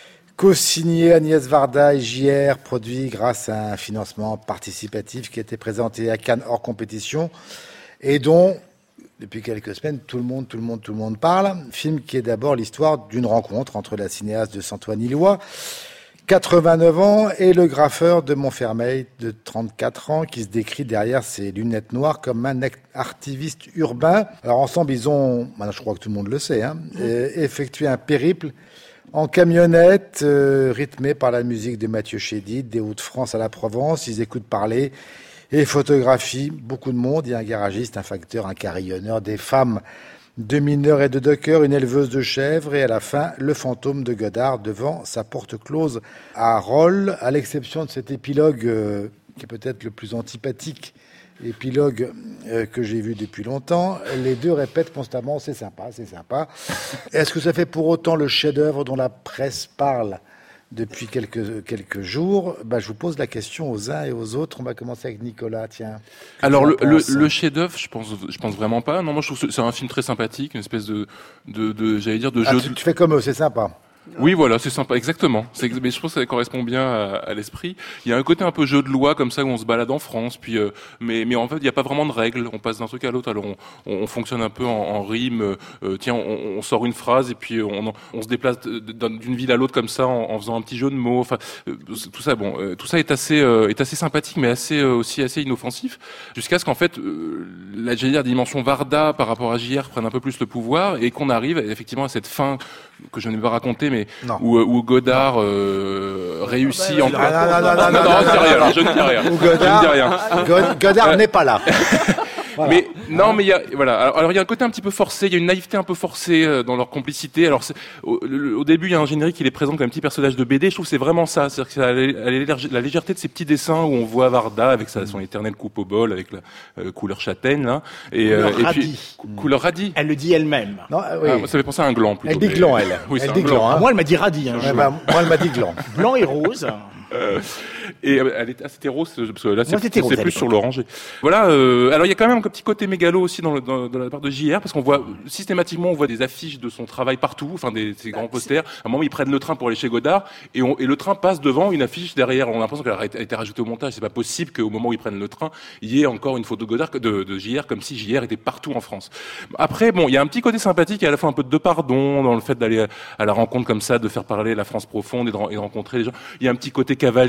co-signé Agnès Varda et J R, produit grâce à un financement participatif qui a été présenté à Cannes hors compétition et dont, depuis quelques semaines, tout le monde, tout le monde, tout le monde parle. Film qui est d'abord l'histoire d'une rencontre entre la cinéaste de Saint-Ouen-Illois, quatre-vingt-neuf ans, et le graffeur de Montfermeil de trente-quatre ans qui se décrit derrière ses lunettes noires comme un activiste urbain. Alors ensemble, ils ont, maintenant je crois que tout le monde le sait, hein, effectué un périple en camionnette, euh, rythmé par la musique de Mathieu Chédid, des Hauts-de-France à la Provence. Ils écoutent parler et photographient beaucoup de monde. Il y a un garagiste, un facteur, un carillonneur, des femmes, deux mineurs et deux dockers, une éleveuse de chèvres et à la fin, le fantôme de Godard devant sa porte close à Rolles. À l'exception de cet épilogue euh, qui est peut-être le plus antipathique épilogue euh, que j'ai vu depuis longtemps, les deux répètent constamment « c'est sympa, c'est sympa ». Est-ce que ça fait pour autant le chef-d'œuvre dont la presse parle depuis quelques, quelques jours? Bah, je vous pose la question aux uns et aux autres. On va commencer avec Nicolas, tiens. Alors, le, le, le chef-d'œuvre, je pense, je pense vraiment pas. Non, moi, je trouve que c'est un film très sympathique, une espèce de, de, de j'allais dire, de ah, jeu. Tu, tu fais comme eux, c'est sympa. Oui, voilà, c'est sympa, exactement. C'est, mais je pense que ça correspond bien à, à l'esprit. Il y a un côté un peu jeu de loi comme ça où on se balade en France, puis euh, mais mais en fait il n'y a pas vraiment de règles. On passe d'un truc à l'autre. Alors on, on fonctionne un peu en, en rime. Euh, tiens, on, on sort une phrase et puis on, on se déplace d'une ville à l'autre comme ça en, en faisant un petit jeu de mots. Enfin, euh, tout ça, bon, euh, tout ça est assez euh, est assez sympathique, mais assez euh, aussi assez inoffensif, jusqu'à ce qu'en fait euh, la, j'allais dire, dimension Varda par rapport à J R prenne un peu plus le pouvoir et qu'on arrive effectivement à cette fin que je ne vais pas raconter, mais où, où Godard euh, réussit en... Non, non, non, non, non, non, je ne dis rien, je ne dis rien. Godard, je ne dis rien. Godard n'est pas là. Voilà. Mais non, mais il y a voilà. Alors, alors il y a un côté un petit peu forcé, il y a une naïveté un peu forcée euh, dans leur complicité. Alors c'est, au, le, au début, il y a un générique qui les présente comme un petit personnage de B D. Je trouve que c'est vraiment ça, c'est-à-dire que ça a la, la légèreté de ces petits dessins où on voit Varda avec sa, son éternelle coupe au bol avec la euh, couleur châtaigne là et, couleur euh, et radis. puis cou- couleur radis. Elle le dit elle-même. Non, oui. Ah, moi, ça fait penser à un gland plutôt. Elle dit gland, elle. Oui, elle dit gland. Hein. Moi, elle m'a dit radis. Hein, ouais, bah, moi, elle m'a dit gland. Blanc et rose. Euh, et elle était, ah, c'était rose, parce que là c'est, Moi, c'est rose, plus sur l'orangé. Voilà. Euh, alors il y a quand même un petit côté mégalo aussi dans, le, dans, dans la part de J R, parce qu'on voit systématiquement on voit des affiches de son travail partout, enfin des ces grands posters. À un moment ils prennent le train pour aller chez Godard et, on, et le train passe devant une affiche derrière. On a l'impression qu'elle a été rajoutée au montage. C'est pas possible qu'au moment où ils prennent le train, il y ait encore une photo de Godard de, de J R, comme si J R était partout en France. Après bon, il y a un petit côté sympathique et à la fois un peu de pardon dans le fait d'aller à la rencontre comme ça, de faire parler la France profonde et de, et de rencontrer les gens. Il y a un petit côté cavalier dans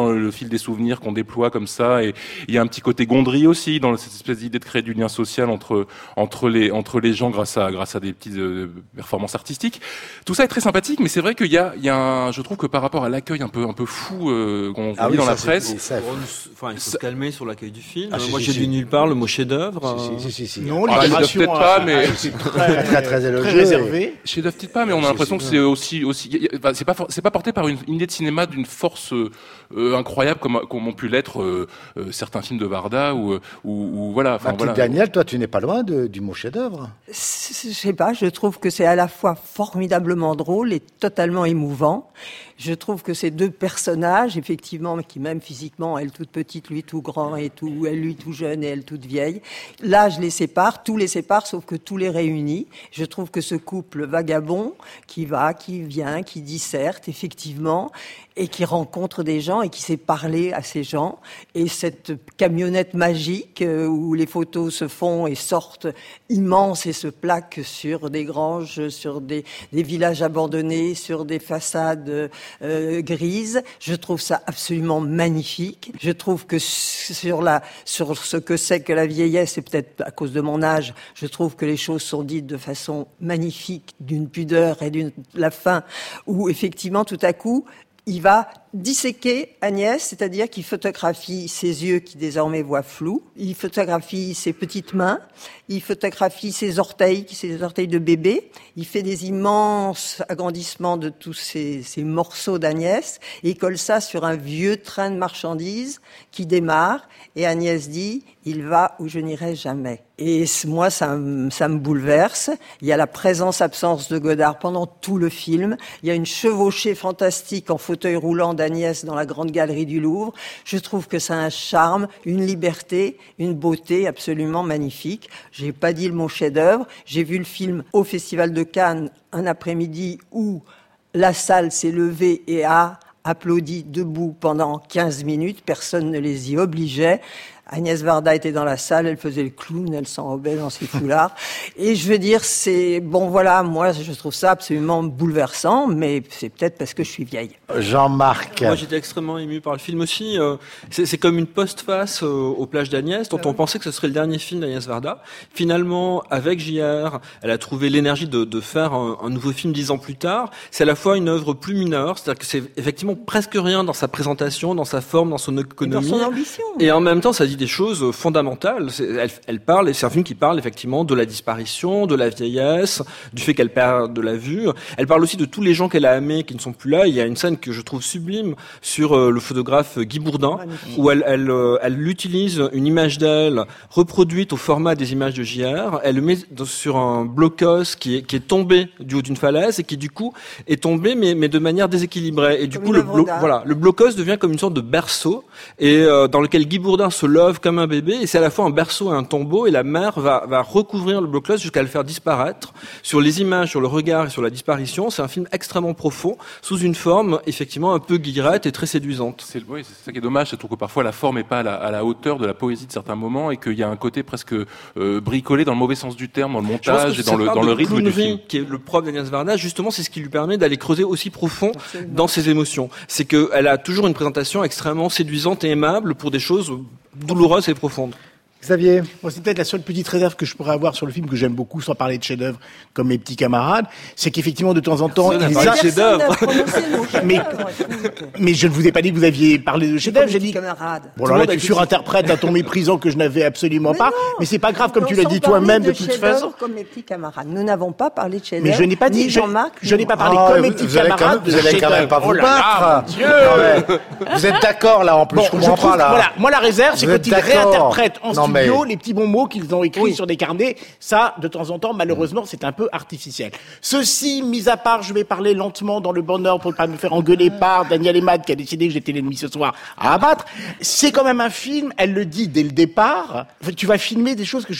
le, le fil des souvenirs qu'on déploie comme ça. Et il y a un petit côté Gondry aussi dans cette espèce d'idée de créer du lien social entre entre les entre les gens grâce à grâce à des petites euh, performances artistiques. Tout ça est très sympathique, mais c'est vrai qu'il y a il y a un, je trouve que par rapport à l'accueil un peu un peu fou euh, qu'on Ah lit oui, dans ça, la c'est- presse. ça, Enfin, il faut se calmer sur l'accueil du film. Ah, si, Moi, si, j'ai si. lu nulle part le mot chef-d'œuvre. Si, si, si, si. Non, Ah, Libération, peut-être pas, euh, mais- euh, c'est très, Très, très élogieux. très réservé. Chez Dove peut-être pas, mais on a Si, l'impression si. que c'est aussi aussi. y a- y a- enfin, c'est pas for- c'est pas porté par une, une idée de cinéma d'une force euh, euh, incroyable comme comme ont pu l'être euh, euh, certains films de Varda ou euh, ou, ou voilà. Ma Enfin petite voilà. Danielle, toi, tu n'es pas loin de, du mot chef-d'œuvre. C'est- Je sais pas, je trouve que c'est à la fois formidablement drôle et totalement émouvant. Je trouve que ces deux personnages, effectivement, qui même physiquement, elle toute petite, lui tout grand et tout, elle lui tout jeune et elle toute vieille, là je les sépare, tous les sépare, sauf que tous les réunit. Je trouve que ce couple vagabond, qui va, qui vient, qui disserte, effectivement, et qui rencontre des gens et qui sait parler à ces gens, et cette camionnette magique euh, où les photos se font et sortent immenses et se plaquent sur des granges, sur des, des villages abandonnés, sur des façades euh, grises. Je trouve ça absolument magnifique. Je trouve que sur la, sur ce que c'est que la vieillesse, et peut-être à cause de mon âge, je trouve que les choses sont dites de façon magnifique, d'une pudeur et d'une, la fin, où effectivement, tout à coup, il va disséquer Agnès, c'est-à-dire qu'il photographie ses yeux qui désormais voient flou, il photographie ses petites mains, il photographie ses orteils, qui sont des orteils de bébé, il fait des immenses agrandissements de tous ces, ces morceaux d'Agnès, et il colle ça sur un vieux train de marchandises qui démarre, et Agnès dit « Il va où je n'irai jamais ». Et moi, ça, me- ça me bouleverse. Il y a la présence-absence de Godard pendant tout le film. Il y a une chevauchée fantastique en fauteuil roulant d'Agnès dans la grande galerie du Louvre. Je trouve que ça a un charme, une liberté, une beauté absolument magnifique. J'ai pas dit le mot chef-d'œuvre. J'ai vu le film au Festival de Cannes un après-midi où la salle s'est levée et a applaudi debout pendant quinze minutes. Personne ne les y obligeait. Agnès Varda était dans la salle, elle faisait le clown, elle s'enrobait dans ses foulards. Et je veux dire, c'est, bon voilà, moi je trouve ça absolument bouleversant, mais c'est peut-être parce que je suis vieille. Jean-Marc. Moi, j'étais extrêmement ému par le film aussi. Euh, c'est, c'est comme une postface euh, aux plages d'Agnès, dont on pensait que ce serait le dernier film d'Agnès Varda. Finalement, avec J R, elle a trouvé l'énergie de, de faire un, un nouveau film dix ans plus tard. C'est à la fois une œuvre plus mineure, c'est-à-dire que c'est effectivement presque rien dans sa présentation, dans sa forme, dans son Et économie. dans son ambition. Et en même temps, ça dit des choses fondamentales. C'est- Elle, elle parle, et c'est un film qui parle effectivement de la disparition, de la vieillesse, du fait qu'elle perd de la vue. Elle parle aussi de tous les gens qu'elle a aimés qui ne sont plus là. Il y a une scène que je trouve sublime sur euh, le photographe Guy Bourdin, Magnifique. où elle, elle, euh, elle utilise une image d'elle reproduite au format des images de J R. Elle le met dans- sur un blocos qui est, qui est tombé du haut d'une falaise et qui du coup est tombé mais, mais de manière déséquilibrée. Et du Comme coup, une le, œuvre blo- d'art. voilà, le blocos devient comme une sorte de berceau et euh, dans lequel Guy Bourdin se love comme un bébé, et c'est à la fois un berceau et un tombeau, et la mère va, va recouvrir le blocos jusqu'à le faire disparaître. Sur les images, sur le regard et sur la disparition, c'est un film extrêmement profond, sous une forme effectivement un peu guillerette et très séduisante. C'est, oui, c'est ça qui est dommage, c'est que parfois la forme n'est pas à la, à la hauteur de la poésie de certains moments et qu'il y a un côté presque euh, bricolé dans le mauvais sens du terme, dans le Je pense montage que et dans cette le, part dans de le rythme du clownerie film. qui est le propre d'Agnès Varda, justement, c'est ce qui lui permet d'aller creuser aussi profond Absolument. dans ses émotions. C'est qu'elle a toujours une présentation extrêmement séduisante et aimable pour des choses douloureuses et profondes. Xavier. Moi, c'est peut-être la seule petite réserve que je pourrais avoir sur le film que j'aime beaucoup, sans parler de chef-d'œuvre comme mes petits camarades, c'est qu'effectivement, de temps en temps, Personne n'a ils parlé a- de chef-d'œuvre. Personne n'a prononcé le mot Mais- chef-d'œuvre, écoute. mais je ne vous ai pas dit que vous aviez parlé de chef-d'œuvre, j'ai dit. Camarades. Bon, Tout alors le là, monde a tu dit- surinterprètes un ton méprisant que je n'avais absolument Mais pas. non. Mais c'est pas grave, comme tu Sans l'as dit parler toi-même, de toute chef-d'œuvre façon. Comme mes petits camarades. Nous n'avons pas parlé de chef-d'œuvre. Mais je n'ai pas dit, ni je, Jean-Marc, je ni n'ai pas moi. parlé Ah, comme mes vous- petits vous allez quand camarades. même, vous allez quand même pas Oh vous là là, battre. mon Dieu. Non, mais vous êtes d'accord là en plus, Bon, je comprends trouve- pas là. Voilà, moi la réserve, c'est Vous quand êtes ils d'accord. réinterprètent en Non, mais- studio les petits bons mots qu'ils ont écrits Oui. sur des carnets. Ça, de temps en temps, malheureusement, c'est un peu artificiel. Ceci, mis à part, je vais parler lentement dans le bonheur pour ne pas me faire engueuler par Daniel Emad qui a décidé que j'étais l'ennemi ce soir à abattre. C'est quand même un film, elle le dit dès le départ, tu vas filmer des choses que je ne peux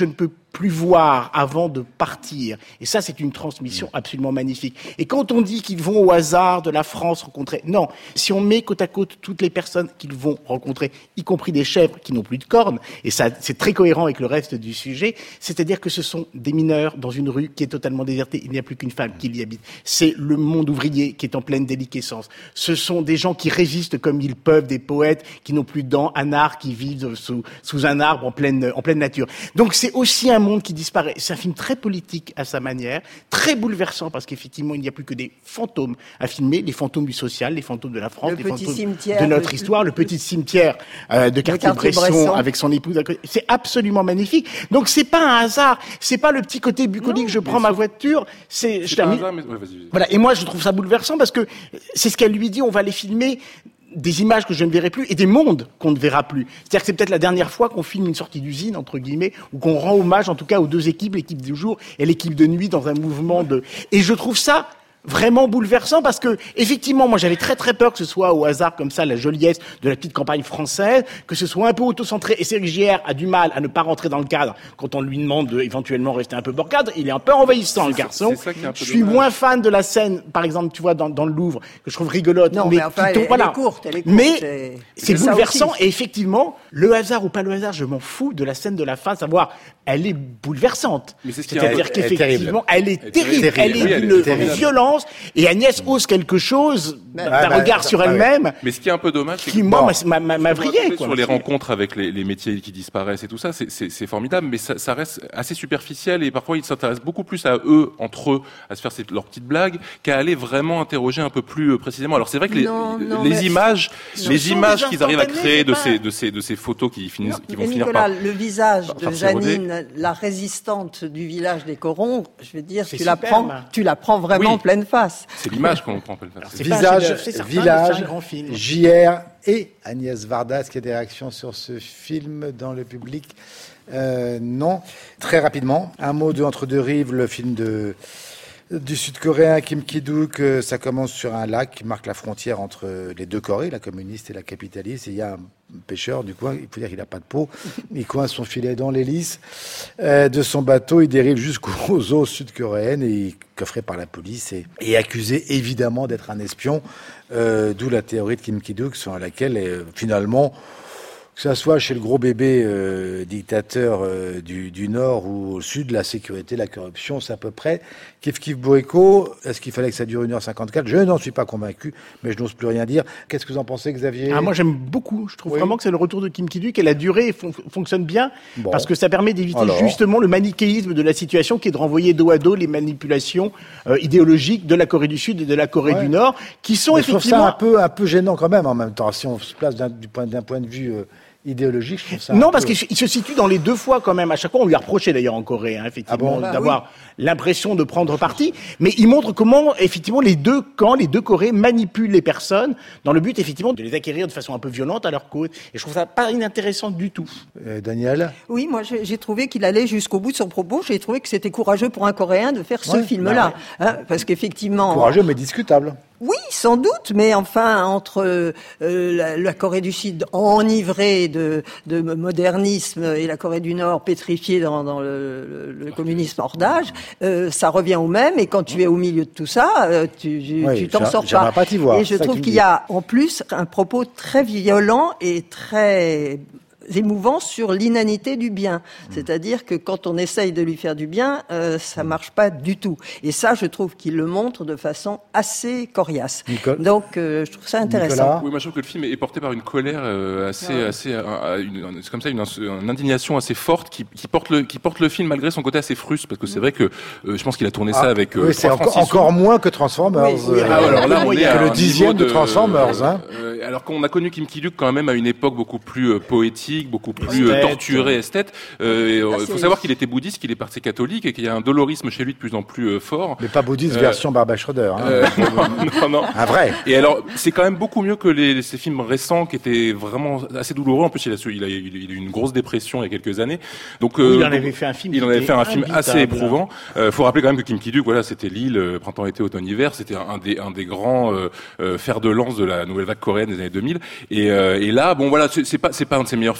plus voir avant de partir. Et ça, c'est une transmission absolument magnifique. Et quand on dit qu'ils vont au hasard de la France rencontrer, non. Si on met côte à côte toutes les personnes qu'ils vont rencontrer, y compris des chèvres qui n'ont plus de cornes, et ça, c'est très cohérent avec le reste du sujet, c'est-à-dire que ce sont des mineurs dans une rue qui est totalement désertée. Il n'y a plus qu'une femme qui y habite. C'est le monde ouvrier qui est en pleine déliquescence. Ce sont des gens qui résistent comme ils peuvent, des poètes qui n'ont plus de dents, un art qui vivent sous, sous un arbre en pleine, en pleine nature. Donc c'est aussi un monde qui disparaît. C'est un film très politique à sa manière, très bouleversant parce qu'effectivement il n'y a plus que des fantômes à filmer, les fantômes du social, les fantômes de la France, le les petit fantômes cimetière, de notre le, histoire, le petit cimetière euh, de Cartier-Bresson avec son épouse. C'est absolument magnifique. Donc c'est pas un hasard, c'est pas le petit côté bucolique. Non, je prends ma voiture, c'est. c'est je pas un termine. hasard, mais... ouais, vas-y, vas-y. Voilà. Et moi je trouve ça bouleversant parce que c'est ce qu'elle lui dit. On va les filmer. Des images que je ne verrai plus et des mondes qu'on ne verra plus. C'est-à-dire que c'est peut-être la dernière fois qu'on filme une sortie d'usine, entre guillemets, ou qu'on rend hommage, en tout cas, aux deux équipes, l'équipe du jour et l'équipe de nuit, dans un mouvement de... Et je trouve ça vraiment bouleversant parce que, effectivement, moi j'avais très très peur que ce soit au hasard comme ça la joliesse de la petite campagne française, que ce soit un peu auto-centré. Et Cédric Gière a du mal à ne pas rentrer dans le cadre quand on lui demande de éventuellement rester un peu hors cadre. Il est un peu envahissant, le garçon. C'est ça qui est un peu je suis dommage. moins fan de la scène, par exemple, tu vois, dans, dans le Louvre, que je trouve rigolote. Non, mais, mais enfin, qui elle, tombe- elle voilà. est courte, elle est courte. Mais c'est, c'est ça bouleversant. aussi. Et effectivement, le hasard ou pas le hasard, je m'en fous de la scène de la fin, savoir, elle est bouleversante. Mais c'est ce qui est un peu- C'est-à-dire elle est qu'effectivement, elle est Elle est terrible. terrible. Elle est Oui, elle est d'une terrible. violence. Et Agnès ose quelque chose d'un Ah, bah, regard sur ah, ouais. elle-même Mais ce qui est un peu dommage, c'est qui, que moi, Bon. m'a- m'a- m'a Sur vrillé, quoi. les rencontres avec les, les métiers qui disparaissent et tout ça, c'est, c'est, c'est formidable, mais ça, ça reste assez superficiel et parfois ils s'intéressent beaucoup plus à eux, entre eux, à se faire ces, leurs petites blagues, qu'à aller vraiment interroger un peu plus euh, précisément. Alors c'est vrai que les, Non, non, les mais- images, Ce les sont images des qu'ils arrivent à instantanés, créer de c'est ces, pas- de ces, de ces photos qui finissent, Non, qui vont mais finir Nicolas, par. le visage par- de par s'éroder. Janine, la résistante du village des Corons, je veux dire, C'est tu la superbe. prends, tu la prends vraiment Oui. en pleine face. C'est l'image qu'on prend. C'est pas un Visage, chef-d'œuvre, c'est certain, mais village, c'est un grand film. J R et Agnès Varda. Est-ce qu'il y a des réactions sur ce film dans le public? Euh, non. Très rapidement, un mot de Entre deux rives, le film de du Sud-Coréen Kim Ki-duk. euh, Ça commence sur un lac qui marque la frontière entre les deux Corées, la communiste et la capitaliste. Et il y a un pêcheur du coin, il faut dire qu'il n'a pas de peau, il coince son filet dans l'hélice euh, de son bateau, il dérive jusqu'aux eaux sud-coréennes et il est coffré par la police et, et accusé évidemment d'être un espion, euh, d'où la théorie de Kim Ki-duk sur laquelle euh, finalement, que ce soit chez le gros bébé euh, dictateur euh, du, du Nord ou au Sud, la sécurité, la corruption, c'est à peu près kiff kiff bourrico. Est-ce qu'il fallait que ça dure une heure cinquante-quatre? Je n'en suis pas convaincu, mais je n'ose plus rien dire. Qu'est-ce que vous en pensez, Xavier? Ah, moi j'aime beaucoup. Je trouve Oui. vraiment que c'est le retour de Kim Ki-duk et la durée fon- fonctionne bien Bon. parce que ça permet d'éviter Alors. justement le manichéisme de la situation qui est de renvoyer dos à dos les manipulations euh, idéologiques de la Corée du Sud et de la Corée Ouais. du Nord qui sont Mais je trouve effectivement ça un peu, un peu gênant quand même en même temps. Si on se place d'un, du point, d'un point de vue euh, idéologique, je trouve ça. Non, un parce peu... qu'il il se situe dans les deux fois quand même. À chaque fois, on lui a reproché d'ailleurs en Corée, hein, effectivement, Ah bon Bah d'avoir l'impression de prendre parti. Mais il montre comment, effectivement, les deux camps, les deux Corées manipulent les personnes dans le but, effectivement, de les acquérir de façon un peu violente à leur cause. Et je trouve ça pas inintéressant du tout. Euh, Daniel? Oui, moi j'ai j'ai trouvé qu'il allait jusqu'au bout de son propos. J'ai trouvé que c'était courageux pour un Coréen de faire ce Ouais, film-là, hein, parce qu'effectivement. Courageux, mais discutable. Oui, sans doute, mais enfin entre euh, la, la Corée du Sud enivrée de, de modernisme et la Corée du Nord pétrifiée dans, dans le, le, le communisme hors d'âge, euh, ça revient au même. Et quand tu es au milieu de tout ça, euh, tu, tu, Oui, tu t'en j'a- sors j'aimerais pas. pas t'y voir, Et je c'est ça trouve qui me qu'il dit. y a en plus un propos très violent et très émouvant sur l'inanité du bien. C'est-à-dire que quand on essaye de lui faire du bien, euh, ça marche pas du tout. Et ça, je trouve qu'il le montre de façon assez coriace. Nicole- Donc, euh, je trouve ça intéressant. Nicolas? Oui, moi je trouve que le film est porté par une colère euh, assez, assez, euh, euh, une, un- c'est comme ça, une, une indignation assez forte qui, qui porte le, qui porte le film malgré son côté assez fruste, parce que c'est vrai que euh, je pense qu'il a tourné ça Ah, avec. Euh, oui, c'est trois encore, francs six sous. encore moins que Transformers. Oui, oui, euh, ah, alors là, on est que à le un dixième niveau de Transformers. Hein. Euh, alors qu'on a connu Kim Ki-duk quand même à une époque beaucoup plus euh, poétique, beaucoup plus euh, Esthète. torturée, esthète. Euh, et, euh, Ah, il c'est- faut savoir qu'il était bouddhiste, qu'il est parti catholique et qu'il y a un dolorisme chez lui de plus en plus euh, fort. Mais pas bouddhiste Euh, version Barbara Schroeder. Hein. Euh, non, non. Un vrai. Et alors, c'est quand même beaucoup mieux que les, ces films récents qui étaient vraiment assez douloureux. En plus, il a, su- il a, il a eu une grosse dépression il y a quelques années. Donc, Oui, euh, il en donc, avait fait un film. il qui en avait était fait un film assez imbitable. éprouvant. Euh, faut rappeler quand même que Kim Ki-duk, voilà, c'était Lille, euh, printemps, été, automne, hiver. C'était un, un des, un des grands euh, euh, fers de lance de la nouvelle vague coréenne des années deux mille. Et, euh, et là, bon, voilà, c'est c'est pas, c'est pas un de ses meilleurs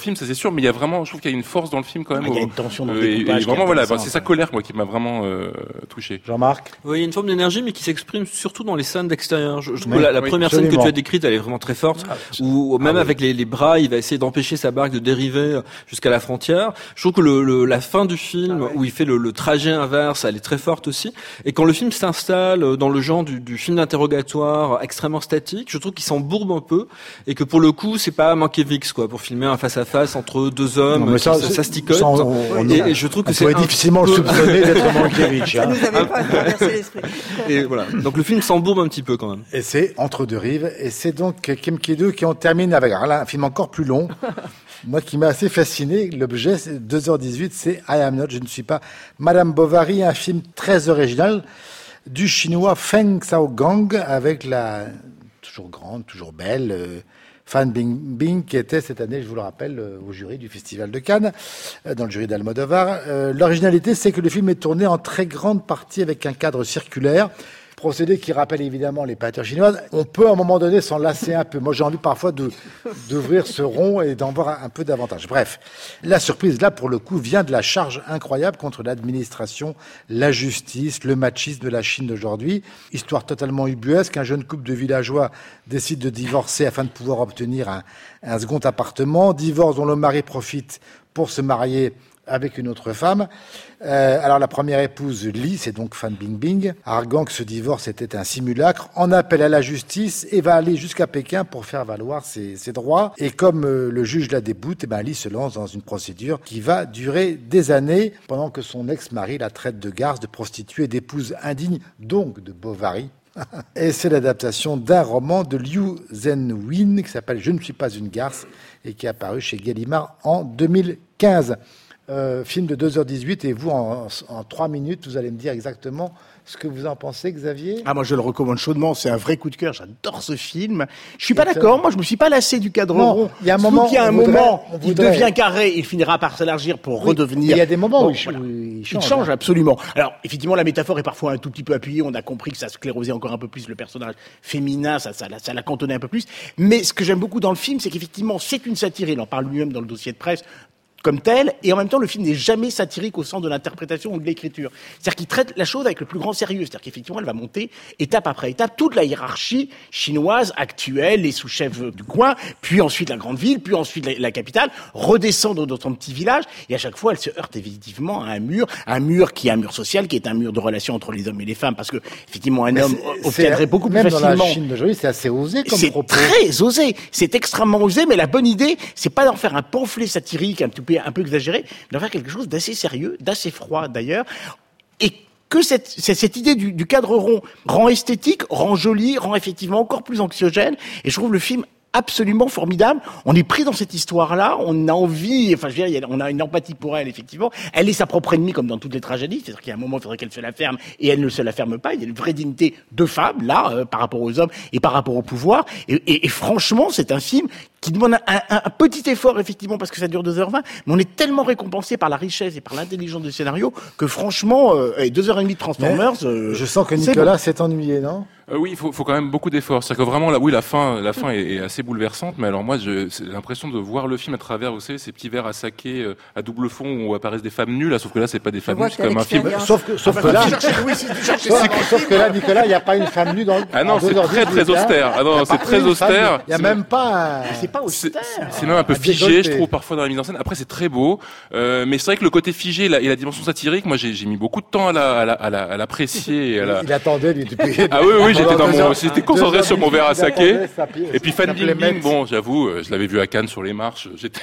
film, ça c'est sûr, mais il y a vraiment, je trouve qu'il y a une force dans le film quand même. Ah, il y a au- une tension dans le euh, et- découpage et qui est vraiment, voilà, intéressante. c'est sa colère, moi, qui m'a vraiment euh, touché. Jean-Marc? Oui, il y a une forme d'énergie, mais qui s'exprime surtout dans les scènes d'extérieur. Je, je trouve Oui, que la, la oui, première scène que absolument. tu as décrite, elle est vraiment très forte, où même avec les, les bras, il va essayer d'empêcher sa barque de dériver jusqu'à la frontière. Je trouve que le, le, la fin du film, où il fait le, le trajet inverse, elle est très forte aussi. Et quand le film s'installe dans le genre du, du film d'interrogatoire extrêmement statique, je trouve qu'il s'embourbe un peu, et que pour le coup, c'est pas Mankiewicz, quoi, pour filmer un face-à-face entre deux hommes, Non, mais qui- ça, ça, c'est- ça se ticote. ça, on- on- et, et je trouve que On c'est pourrait un difficilement le peu- soupçonner d'être Mankiewicz. Ça hein. nous avait pas traversé l'esprit. Et voilà. Donc le film s'embourbe un petit peu quand même. Et c'est Entre deux rives. Et c'est donc Kim Ki-doo qui en termine avec alors là, un film encore plus long. Moi qui m'a assez fasciné, l'objet, c'est deux heures dix-huit, c'est I Am Not, je ne suis pas Madame Bovary, un film très original du chinois Feng Xiaogang avec la toujours grande, toujours belle euh, Fan Bingbing qui était cette année, je vous le rappelle, euh, au jury du Festival de Cannes, euh, dans le jury d'Almodovar. Euh, L'originalité, c'est que le film est tourné en très grande partie avec un cadre circulaire. Procédé qui rappelle évidemment les peintures chinoises. On peut à un moment donné s'en lasser un peu. Moi, j'ai envie parfois de d'ouvrir ce rond et d'en voir un peu davantage. Bref, la surprise là, pour le coup, vient de la charge incroyable contre l'administration, la justice, le machisme de la Chine d'aujourd'hui. Histoire totalement ubuesque. Un jeune couple de villageois décide de divorcer afin de pouvoir obtenir un, un second appartement. Divorce dont le mari profite pour se marier avec une autre femme. Euh, alors la première épouse, Li, c'est donc Fan Bingbing, arguant que ce divorce était un simulacre, en appelle à la justice et va aller jusqu'à Pékin pour faire valoir ses, ses droits. Et comme euh, le juge la déboute, eh ben, Li se lance dans une procédure qui va durer des années, pendant que son ex-mari la traite de garce, de prostituée, d'épouse indigne, donc de Bovary. Et c'est l'adaptation d'un roman de Liu Zhenwin qui s'appelle « Je ne suis pas une garce » et qui est apparu chez Gallimard en deux mille quinze. Euh, film de deux heures dix-huit et vous, en, en trois minutes, vous allez me dire exactement ce que vous en pensez, Xavier. Ah, moi, je le recommande chaudement. C'est un vrai coup de cœur. J'adore ce film. Je suis pas d'accord. Moi, je me suis pas lassé du cadre Non, rond. il y a un Surtout moment, qu'il y a un on voudrait- moment, on il voudrait- devient carré, il finira par s'élargir pour Oui, redevenir. mais il y a des moments où il ch- voilà. où il Il change, change, hein. absolument. Alors, effectivement, la métaphore est parfois un tout petit peu appuyée. On a compris que ça sclérosait encore un peu plus le personnage féminin, ça, ça, l'a- ça l'a cantonné un peu plus. Mais ce que j'aime beaucoup dans le film, c'est qu'effectivement, c'est une satire. Il en parle lui-même dans le dossier de presse comme tel, et en même temps, le film n'est jamais satirique au sens de l'interprétation ou de l'écriture. C'est-à-dire qu'il traite la chose avec le plus grand sérieux. C'est-à-dire qu'effectivement, elle va monter étape après étape toute la hiérarchie chinoise actuelle, les sous-chefs du coin, puis ensuite la grande ville, puis ensuite la, la capitale, redescendre dans son petit village, et à chaque fois, elle se heurte effectivement à un mur, un mur qui est un mur social, qui est un mur de relation entre les hommes et les femmes, parce que effectivement, un homme C'est- obtiendrait c'est- beaucoup plus même facilement. dans la Chine d'aujourd'hui, c'est assez osé comme C'est propos. très osé, c'est extrêmement osé, mais la bonne idée, c'est pas d'en faire un pamphlet satirique un petit peu, un peu exagéré, mais d'en faire quelque chose d'assez sérieux, d'assez froid d'ailleurs, et que cette, cette, cette idée du, du cadre rond rend esthétique, rend joli, rend effectivement encore plus anxiogène, et je trouve le film absolument formidable. On est pris dans cette histoire-là, on a envie, enfin je veux dire, il y a- on a une empathie pour elle, effectivement. Elle est sa propre ennemie, comme dans toutes les tragédies, c'est-à-dire qu'il y a un moment, il faudrait qu'elle se la ferme, et elle ne se la ferme pas. Il y a une vraie dignité de femme, là, euh, par rapport aux hommes et par rapport au pouvoir. Et, et, et franchement, c'est un film qui demande un, un, un petit effort, effectivement, parce que ça dure deux heures vingt, mais on est tellement récompensé par la richesse et par l'intelligence du scénario que franchement, euh, et deux heures trente de Transformers... euh, Je sens que c'est Nicolas s'est ennuyé, non? Euh, oui, il faut, faut quand même beaucoup d'efforts. C'est-à-dire que vraiment, là, oui, la fin, la fin est, est assez bouleversante, mais alors moi, je- c'est l'impression de voir le film à travers, vous savez, ces petits verres à saké euh, à double fond où apparaissent des femmes nues, là, sauf que là, c'est pas des femmes vois nues, c'est qu'à comme un film. l'extérieur- Sauf que, sauf Ah que bah, là, tu cherches- oui, si tu cherches sauf, ça dans le sauf film. que là, Nicolas, il n'y a pas une femme nue dans. Ah non, en c'est deux heures très, dix, très il y a- austère. Ah non, il y a c'est pas très une femme austère. nue. Il n'y a C'est- même pas. un- C'est pas C'est austère. c'est même un peu Un figé, décolleté. je trouve, parfois dans la mise en scène. Après, c'est très beau, euh, mais c'est vrai que le côté figé la- et la dimension satirique, moi, j'ai j'ai mis beaucoup de temps à la- à la- à la- à l'apprécier. et à la- Il attendait, lui, depuis. Ah oui, oui, j'étais pendant dans deux mon, heures- j'étais deux concentré heures sur mon dix, verre à il saké. attendait, ça pi- Et puis ça Fan s'appelait Bingbing, Metz. bon, j'avoue, euh, je l'avais vu à Cannes sur les marches. J'étais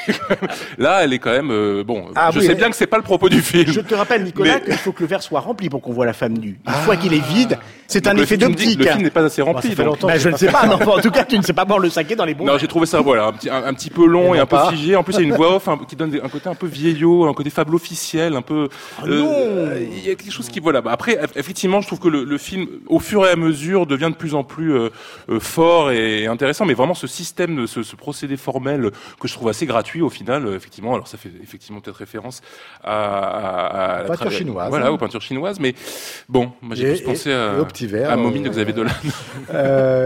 là, elle est quand même euh, bon. Ah je oui, sais elle- bien que c'est pas le propos du film. Je te rappelle, Nicolas, Mais- qu'il faut que le verre soit rempli pour qu'on voit la femme nue. Une fois qu'il est vide, c'est un Donc, le effet film- tu me dis que d'optique. Le film n'est pas assez rempli. ça fait donc- longtemps. Bah, je ne sais pas, non, en tout cas, tu ne sais pas boire le saké dans les bons. Non, j'ai trouvé ça voilà un petit un, un petit peu long Et et non un peu pas. figé. En plus, il y a une voix off un- qui donne des- un côté un peu vieillot, un côté fable officiel, un peu. euh, Il y a quelque chose qui voilà. Bah, après, eff- effectivement, je trouve que le, le film, au fur et à mesure, devient de plus en plus euh, euh, fort et intéressant. Mais vraiment, ce système, de ce, ce procédé formel que je trouve assez gratuit au final, euh, effectivement. Alors, ça fait effectivement peut-être référence à, à, à la Peinture tra- chinoise, Voilà, hein. aux peintures chinoises. Mais bon, moi j'ai Et- plus pensé et- à, et au petit verre, à Momine euh, de Xavier Dolan. Euh,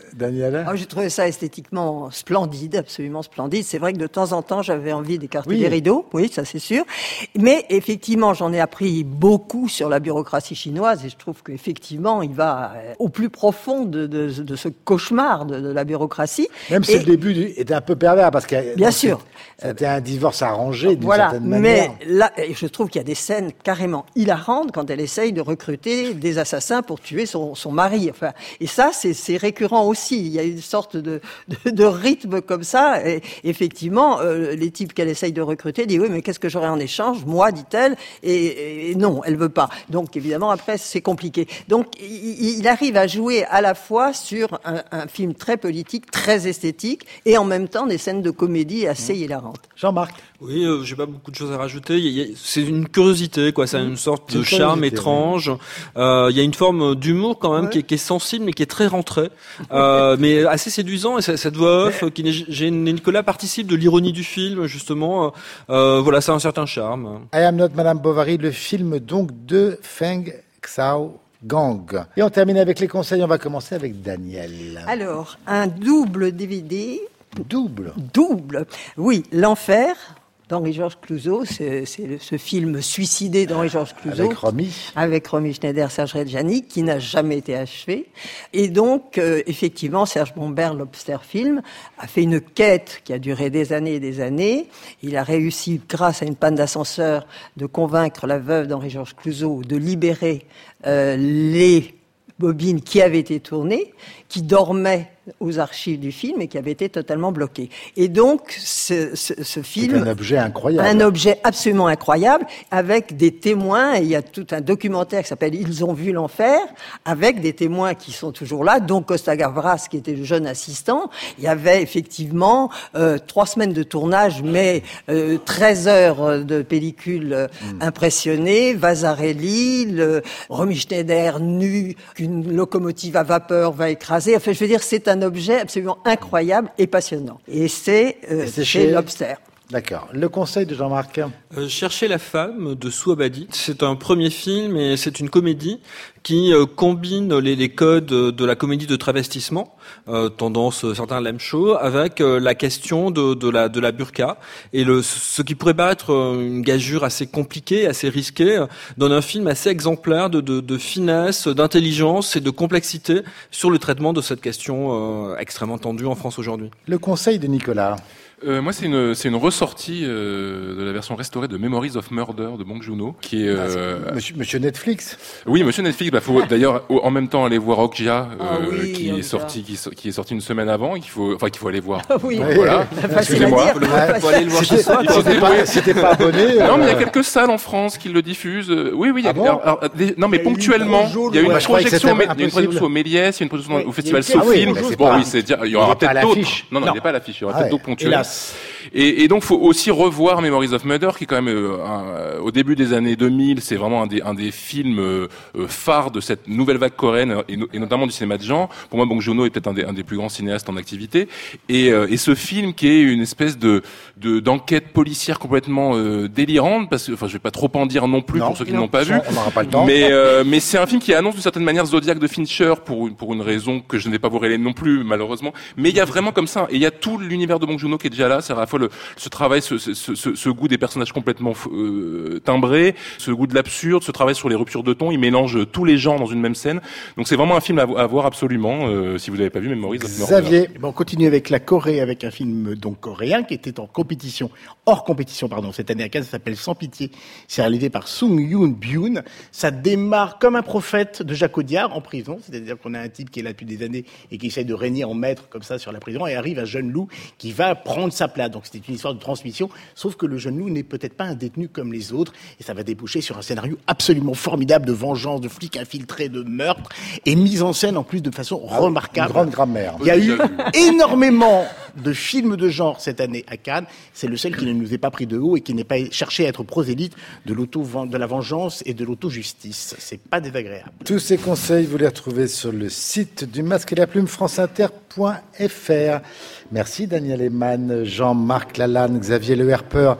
Daniela? Ah, j'ai trouvé ça esthétiquement splendide, absolument splendide. C'est vrai que de temps en temps, j'avais envie d'écarter Oui. les rideaux, oui, ça c'est sûr. Mais effectivement, j'en ai appris beaucoup sur la bureaucratie chinoise et je trouve qu'effectivement, il va euh, au plus profond de, de, de ce cauchemar de, de la bureaucratie. Même si Et- le début du- était un peu pervers, parce que Bien donc, sûr. c'est- c'était un divorce arrangé d'une Voilà, certaine manière. mais là, je trouve qu'il y a des scènes carrément hilarantes quand elle essaye de recruter des assassins pour tuer son, son mari. Enfin, et ça, c'est, c'est récurrent aussi. Il y a une sorte de, de, de rythme comme ça. Et effectivement, euh, les types qu'elle essaye de recruter disent oui, mais qu'est-ce que j'aurai en échange, moi, dit-elle. Et, et non, elle veut pas. Donc évidemment, après, c'est compliqué. Donc il, il arrive à jouer à la fois sur un, un film très politique, très esthétique, et en même temps des scènes de comédie assez hilarantes. Jean-Marc? Oui, euh, j'ai pas beaucoup de choses à rajouter. Il y a- il y a- c'est une curiosité, quoi. Ça a une sorte C'est de une charme curiosité, étrange. Euh, il y a une forme d'humour quand même Ouais. qui, est, qui est sensible, mais qui est très rentré, euh, mais assez séduisant. Et cette cette voix off, qui n'est, j'ai- Nicolas participe de l'ironie du film, justement. Euh, voilà, ça a un certain charme. I Am Not Madame Bovary, le film donc de Feng Xiao Gang. Et on termine avec les conseils. On va commencer avec Daniel. Alors, un double D V D, Double. double, oui, L'Enfer, d'Henri-Georges Clouzot, c'est, c'est le- ce film suicidé d'Henri-Georges Clouzot. Avec Romy. Avec Romy Schneider, Serge Reggiani, qui n'a jamais été achevé. Et donc, euh, effectivement, Serge Bombert, l'Obster Film, a fait une quête qui a duré des années et des années. Il a réussi, grâce à une panne d'ascenseur, de convaincre la veuve d'Henri-Georges Clouzot de libérer euh, les bobines qui avaient été tournées, qui dormaient aux archives du film et qui avaient été totalement bloquées. Et donc, ce, ce, ce C'est film... un objet incroyable. Un objet absolument incroyable, avec des témoins, et il y a tout un documentaire qui s'appelle « Ils ont vu l'enfer », avec des témoins qui sont toujours là, dont Costa Gavras, qui était le jeune assistant. Il y avait effectivement euh, trois semaines de tournage, mais euh, treize heures de pellicule euh, Hmm. impressionnées, Vasarely, le Romy Schneider nu, qu'une locomotive à vapeur va écraser. Enfin, je veux dire, c'est un objet absolument incroyable et passionnant. Et c'est, euh, Et c'est chez chez- Lobster. D'accord. Le conseil de Jean-Marc? Euh, Chercher la femme de Souabadi. C'est un premier film et c'est une comédie qui euh, combine les, les codes de la comédie de travestissement, euh, tendance euh, certains l'aiment chaud, avec euh, la question de, de la de la burqa et le ce qui pourrait paraître euh, une gageure assez compliquée, assez risquée, euh, donne un film assez exemplaire de, de, de finesse, d'intelligence et de complexité sur le traitement de cette question euh, extrêmement tendue en France aujourd'hui. Le conseil de Nicolas? Euh, moi, c'est une, c'est une ressortie euh, de la version restaurée de Memories of Murder de Bong Joon-ho, qui est... Euh, Monsieur, Monsieur Netflix? Oui, Monsieur Netflix. Bah, faut d'ailleurs au- en même temps aller voir Okja, euh, Ah oui, qui Okja. est sorti, qui, so- qui est sorti une semaine avant, et qu'il faut, enfin, qu'il faut aller voir. Oui, Voilà. facile à Excusez-moi. dire. Ouais. Faut aller le voir chez C'était soi. Il faut c'était pas, c'était pas abonné. Non, mais il y a euh, quelques salles en France qui le diffusent. Euh, Oui, oui. Il y a, Ah bon alors, alors, des- non, mais Il y a eu ponctuellement, une projo, il y a eu ouais, une je croyais que projection, au c'était Mé- il y a une projection au Méliès, il y a une projection Oui, au il Festival y a eu quelques Sofilm. projos, Bon, c'est oui, pas- c'est dire, il y il aura est pas à peut-être d'autres. l'affiche. Non, non, Non. il n'est pas à l'affiche. Il y aura Ah peut-être ouais, d'autres ponctuels. hélas. Et, et donc, faut aussi revoir Memories of Murder, qui est quand même euh, un- au début des années deux mille, c'est vraiment un des, un des films euh, euh, phares de cette nouvelle vague coréenne et, no- et notamment du cinéma de genre. Pour moi, Bong Joon-ho est peut-être un des, un des plus grands cinéastes en activité. Et, euh, et ce film qui est une espèce de, de d'enquête policière complètement euh, délirante, parce que, enfin, je vais pas trop en dire non plus Non, pour ceux qui non, n'ont pas ça, vu. on n'aura pas le temps. Mais euh, mais c'est un film qui annonce d'une certaine manière Zodiac de Fincher pour une pour une raison que je ne vais pas vous révéler non plus malheureusement. Mais il y a vraiment comme ça, et il y a tout l'univers de Bong Joon-ho qui est déjà là. C'est à la fois le ce travail, ce ce, ce, ce goût des personnages complètement euh, timbrés, ce goût de l'absurde, ce travail sur les ruptures de ton. Il mélange tous les genres dans une même scène. Donc c'est vraiment un film à, à voir absolument. Euh, si vous n'avez pas vu Memories of Murder. Xavier? Eh ben, on continue avec la Corée, avec un film donc coréen qui était en compétition, hors compétition, pardon, cette année à Cannes, ça s'appelle Sans pitié. C'est réalisé par Sung Yoon Byun. Ça démarre comme un prophète de Jacques Audiard en prison, c'est-à-dire qu'on a un type qui est là depuis des années et qui essaie de régner en maître comme ça sur la prison, et arrive un jeune loup qui va prendre sa place. Donc c'était une histoire de transmission, sauf que le jeune loup n'est peut-être pas un détenu comme les autres, et ça va déboucher sur un scénario absolument formidable de vengeance, de flics infiltrés, de meurtre, et mise en scène en plus de façon remarquable. Une grande grammaire. Il y a eu Déjà vu. énormément de films de genre cette année à Cannes. C'est le seul qui ne nous est pas pris de haut et qui n'est pas cherché à être prosélyte de l'auto, de la vengeance et de l'auto-justice. C'est pas désagréable. Tous ces conseils, vous les retrouvez sur le site du Masque et la Plume, franceinter point f r. Merci Daniel Eman, Jean-Marc Lalanne, Xavier Le Herpeur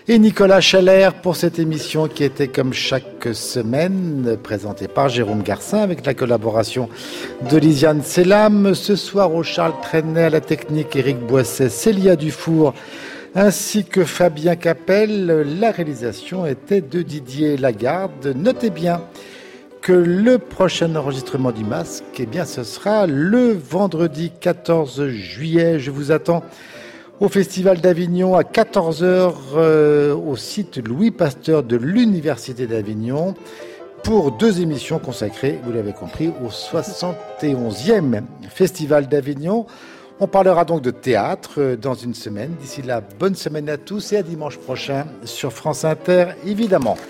Et Nicolas Scheller pour cette émission qui était comme chaque semaine présentée par Jérôme Garcin avec la collaboration de Lisiane Selam. Ce soir au Charles Trenet à la technique, Éric Boisset, Célia Dufour ainsi que Fabien Capel. La réalisation était de Didier Lagarde. Notez bien que le prochain enregistrement du Masque, eh bien, ce sera le vendredi quatorze juillet. Je vous attends au Festival d'Avignon à quatorze heures euh, au site Louis Pasteur de l'Université d'Avignon pour deux émissions consacrées, vous l'avez compris, au soixante et onzième Festival d'Avignon. On parlera donc de théâtre dans une semaine. D'ici là, bonne semaine à tous et à dimanche prochain sur France Inter, évidemment.